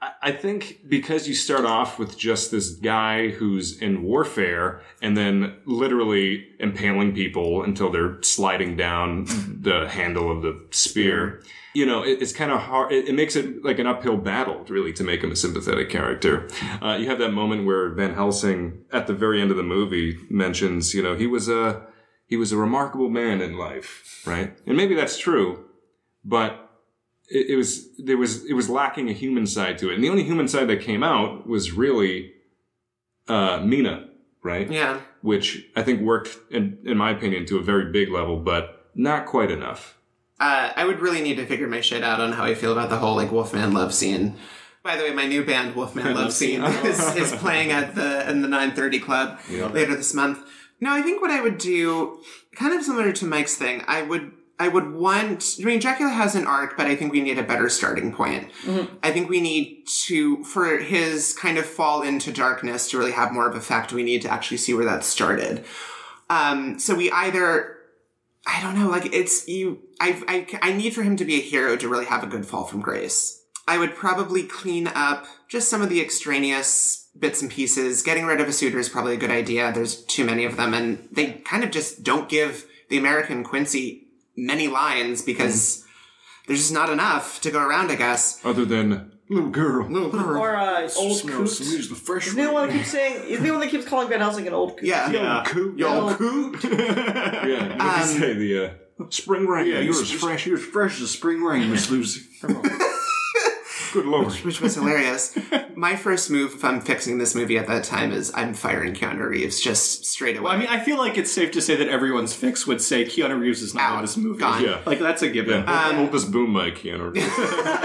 I think because you start off with just this guy who's in warfare and then literally impaling people until they're sliding down the handle of the spear, you know, it, it's kind of hard. It, it makes it like an uphill battle, really, to make him a sympathetic character. Uh, you have that moment where Van Helsing, at the very end of the movie, mentions, you know, he was a he was a remarkable man in life, right? And maybe that's true, but It, it was there was it was lacking a human side to it, and the only human side that came out was really uh, Mina, right? Yeah, which I think worked, in, in my opinion, to a very big level, but not quite enough. uh, I would really need to figure my shit out on how I feel about the whole like Wolfman love scene. By the way, my new band Wolfman Love Scene is, is playing at the in the nine thirty Club Yeah. later this month. No, I think what I would do, kind of similar to Mike's thing, I would. I would want, I mean, Dracula has an arc, but I think we need a better starting point. Mm-hmm. I think we need to, for his kind of fall into darkness to really have more of effect, we need to actually see where that started. Um, so we either, I don't know, like it's, you, I, I, I need for him to be a hero to really have a good fall from grace. I would probably clean up just some of the extraneous bits and pieces. Getting rid of a suitor is probably a good idea. There's too many of them, and they kind of just don't give the American Quincy many lines because mm. there's just not enough to go around, I guess. Other than little girl, little girl, or uh, old coot. The fresh isn't he the one that keeps saying? Isn't he the one that keeps calling Van Helsing an old coot? Yeah, yeah, coot, yo, coot. Yeah, you um, can say the uh, spring rain. Yeah, you're as fresh, you're as fresh as spring rain, Miss Lucy. Good lord. Which, which was hilarious. My first move, if I'm fixing this movie at that time, is I'm firing Keanu Reeves just straight away. Well, I mean, I feel like it's safe to say that everyone's fix would say Keanu Reeves is not Out. in this movie. Gone. Yeah. Like, that's a given. Yeah. Um, Hold this boom mic, Keanu Reeves.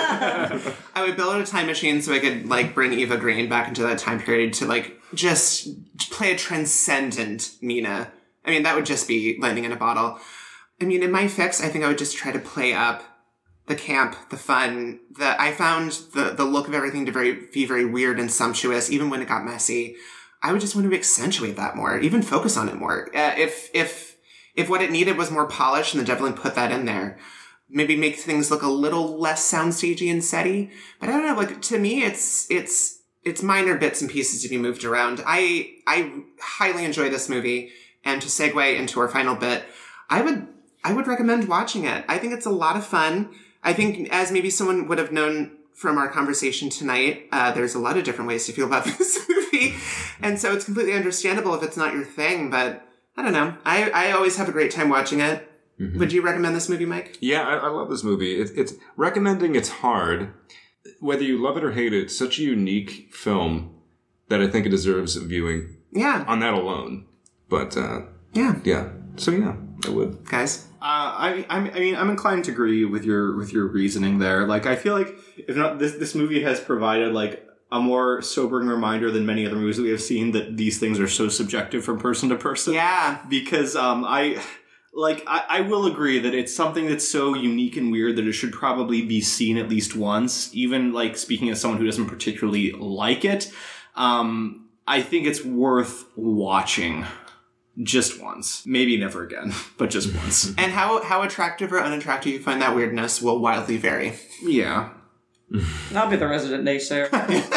I would build a time machine so I could, like, bring Eva Green back into that time period to, like, just play a transcendent Mina. I mean, that would just be lightning in a bottle. I mean, in my fix, I think I would just try to play up the camp, the fun, the, I found the, the look of everything to very, be very weird and sumptuous, even when it got messy. I would just want to accentuate that more, even focus on it more. Uh, if, if, if what it needed was more polish, then definitely put that in there. Maybe make things look a little less soundstagey and setty. But I don't know, like, to me, it's, it's, it's minor bits and pieces to be moved around. I, I highly enjoy this movie. And to segue into our final bit, I would, I would recommend watching it. I think it's a lot of fun. I think, as maybe someone would have known from our conversation tonight, uh, there's a lot of different ways to feel about this movie. And so it's completely understandable if it's not your thing, but I don't know. I, I always have a great time watching it. Mm-hmm. Would you recommend this movie, Mike? Yeah, I, I love this movie. It, it's recommending it's hard. Whether you love it or hate it, it's such a unique film that I think it deserves viewing. Yeah. On that alone. But, uh, yeah. Yeah. So, yeah, I would. Guys? Uh, I, I mean, I'm inclined to agree with your with your reasoning there. Like, I feel like if not, this this movie has provided like a more sobering reminder than many other movies that we have seen that these things are so subjective from person to person. Yeah, because um, I like I, I will agree that it's something that's so unique and weird that it should probably be seen at least once. Even like speaking as someone who doesn't particularly like it, um, I think it's worth watching. Just once. Maybe never again, but just once. And how how attractive or unattractive you find that weirdness will wildly vary. Yeah. I'll be the resident naysayer.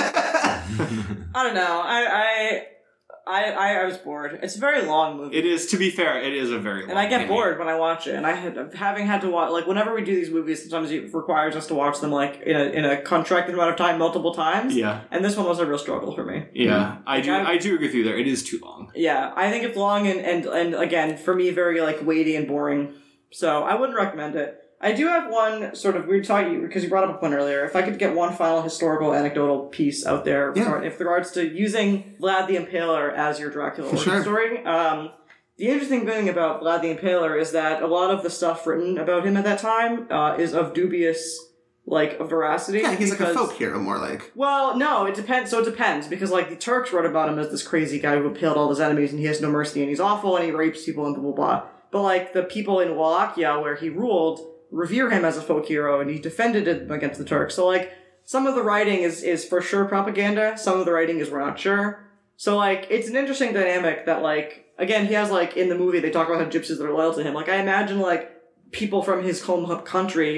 I don't know. I, I I I was bored. It's a very long movie. It is, to be fair, it is a very long And I get movie. bored when I watch it. And I had, having had to watch, like, whenever we do these movies, sometimes it requires us to watch them, like, in a in a contracted amount of time multiple times. Yeah. And this one was a real struggle for me. Yeah. I Like, do I- I do agree with you there. It is too long. Yeah, I think it's long and, and, and again, for me, very, like, weighty and boring. So I wouldn't recommend it. I do have one sort of weird talk, because you brought up a point earlier. If I could get one final historical anecdotal piece out there Yeah. with regards to using Vlad the Impaler as your Dracula origin Sure. story. Um, the interesting thing about Vlad the Impaler is that a lot of the stuff written about him at that time uh, is of dubious, like, veracity. Yeah, he's like a because- folk hero, more like. Well, no, it depends. So it depends, because, like, the Turks wrote about him as this crazy guy who impaled all his enemies, and he has no mercy, and he's awful, and he rapes people, and blah, blah, blah. But, like, the people in Wallachia, where he ruled, revere him as a folk hero, and he defended him against the Turks. So, like, some of the writing is, is for sure propaganda, some of the writing is we're not sure. So, like, it's an interesting dynamic that, like, again, he has, like, in the movie, they talk about how gypsies that are loyal to him. Like, I imagine, like, people from his home country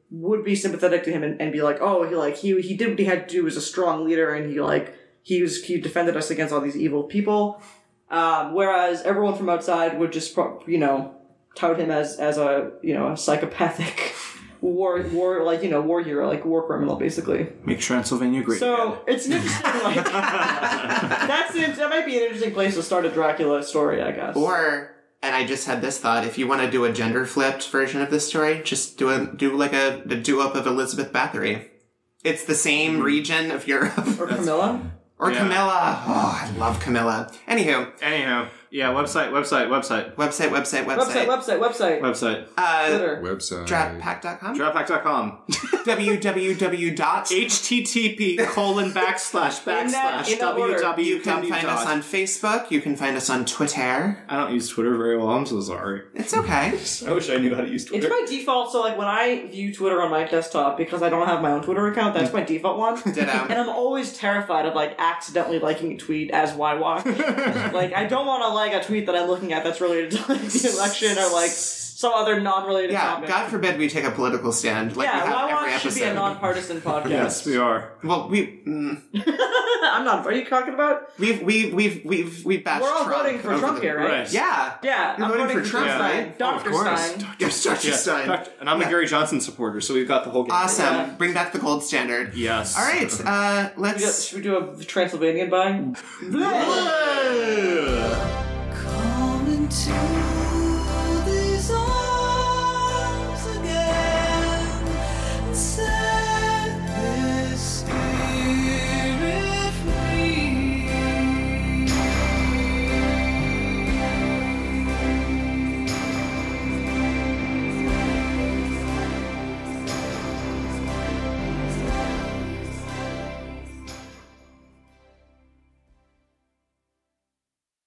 would be sympathetic to him and, and be like, oh, he like he he did what he had to do as a strong leader, and he like he was he defended us against all these evil people. Um, whereas everyone from outside would just pro- you know tout him as as a you know a psychopathic war war like you know war hero, like war criminal basically. Make Transylvania great So again. it's an interesting like that's an, that might be an interesting place to start a Dracula story, I guess. Or, and I just had this thought, if you want to do a gender flipped version of this story, just do a do like a, a duo-up of Elizabeth Bathory. It's the same region of Europe. Or Camilla. Or Yeah. Camilla. Oh, I love Camilla. Anywho, Anyhow, yeah, website, website, website, website, website, Website, website. website, website. website. Uh, Twitter. Website. Draftpack dot com? Droppack dot com. www. dot http colon backslash In that- backslash in that order. www. You can find us on Facebook. You can find us on Twitter. I don't use Twitter very well. I'm so sorry. It's okay. I wish I knew how to use It's Twitter. my default, so like when I view Twitter on my desktop, because I don't have my own Twitter account, that's my default one. Ditto. And I'm always terrified of like accidentally liking a tweet as Y watch. Like I don't want to like a tweet that I'm looking at that's related to like the election or like some other non-related Yeah, topic. God forbid we take a political stand like yeah, we have Y every watch episode. should be a non-partisan podcast. Yes, we are. well, we mm, I'm not. What are you talking about? we've we've we've we've we've bashed We're all Trump voting for over Trump the- here, right? Right. Yeah. Yeah, You're I'm voting voting for Trump, Stein. right? Doctor Oh, of course. Stein. Yes, Doctor Yeah, Stein. fact- and I'm a Yeah. Gary Johnson supporter, so we've got the whole game. Awesome. Yeah. Bring back the gold standard. Yes. All right. Uh, Should we do- let's. Should we do a Transylvanian bang? Come into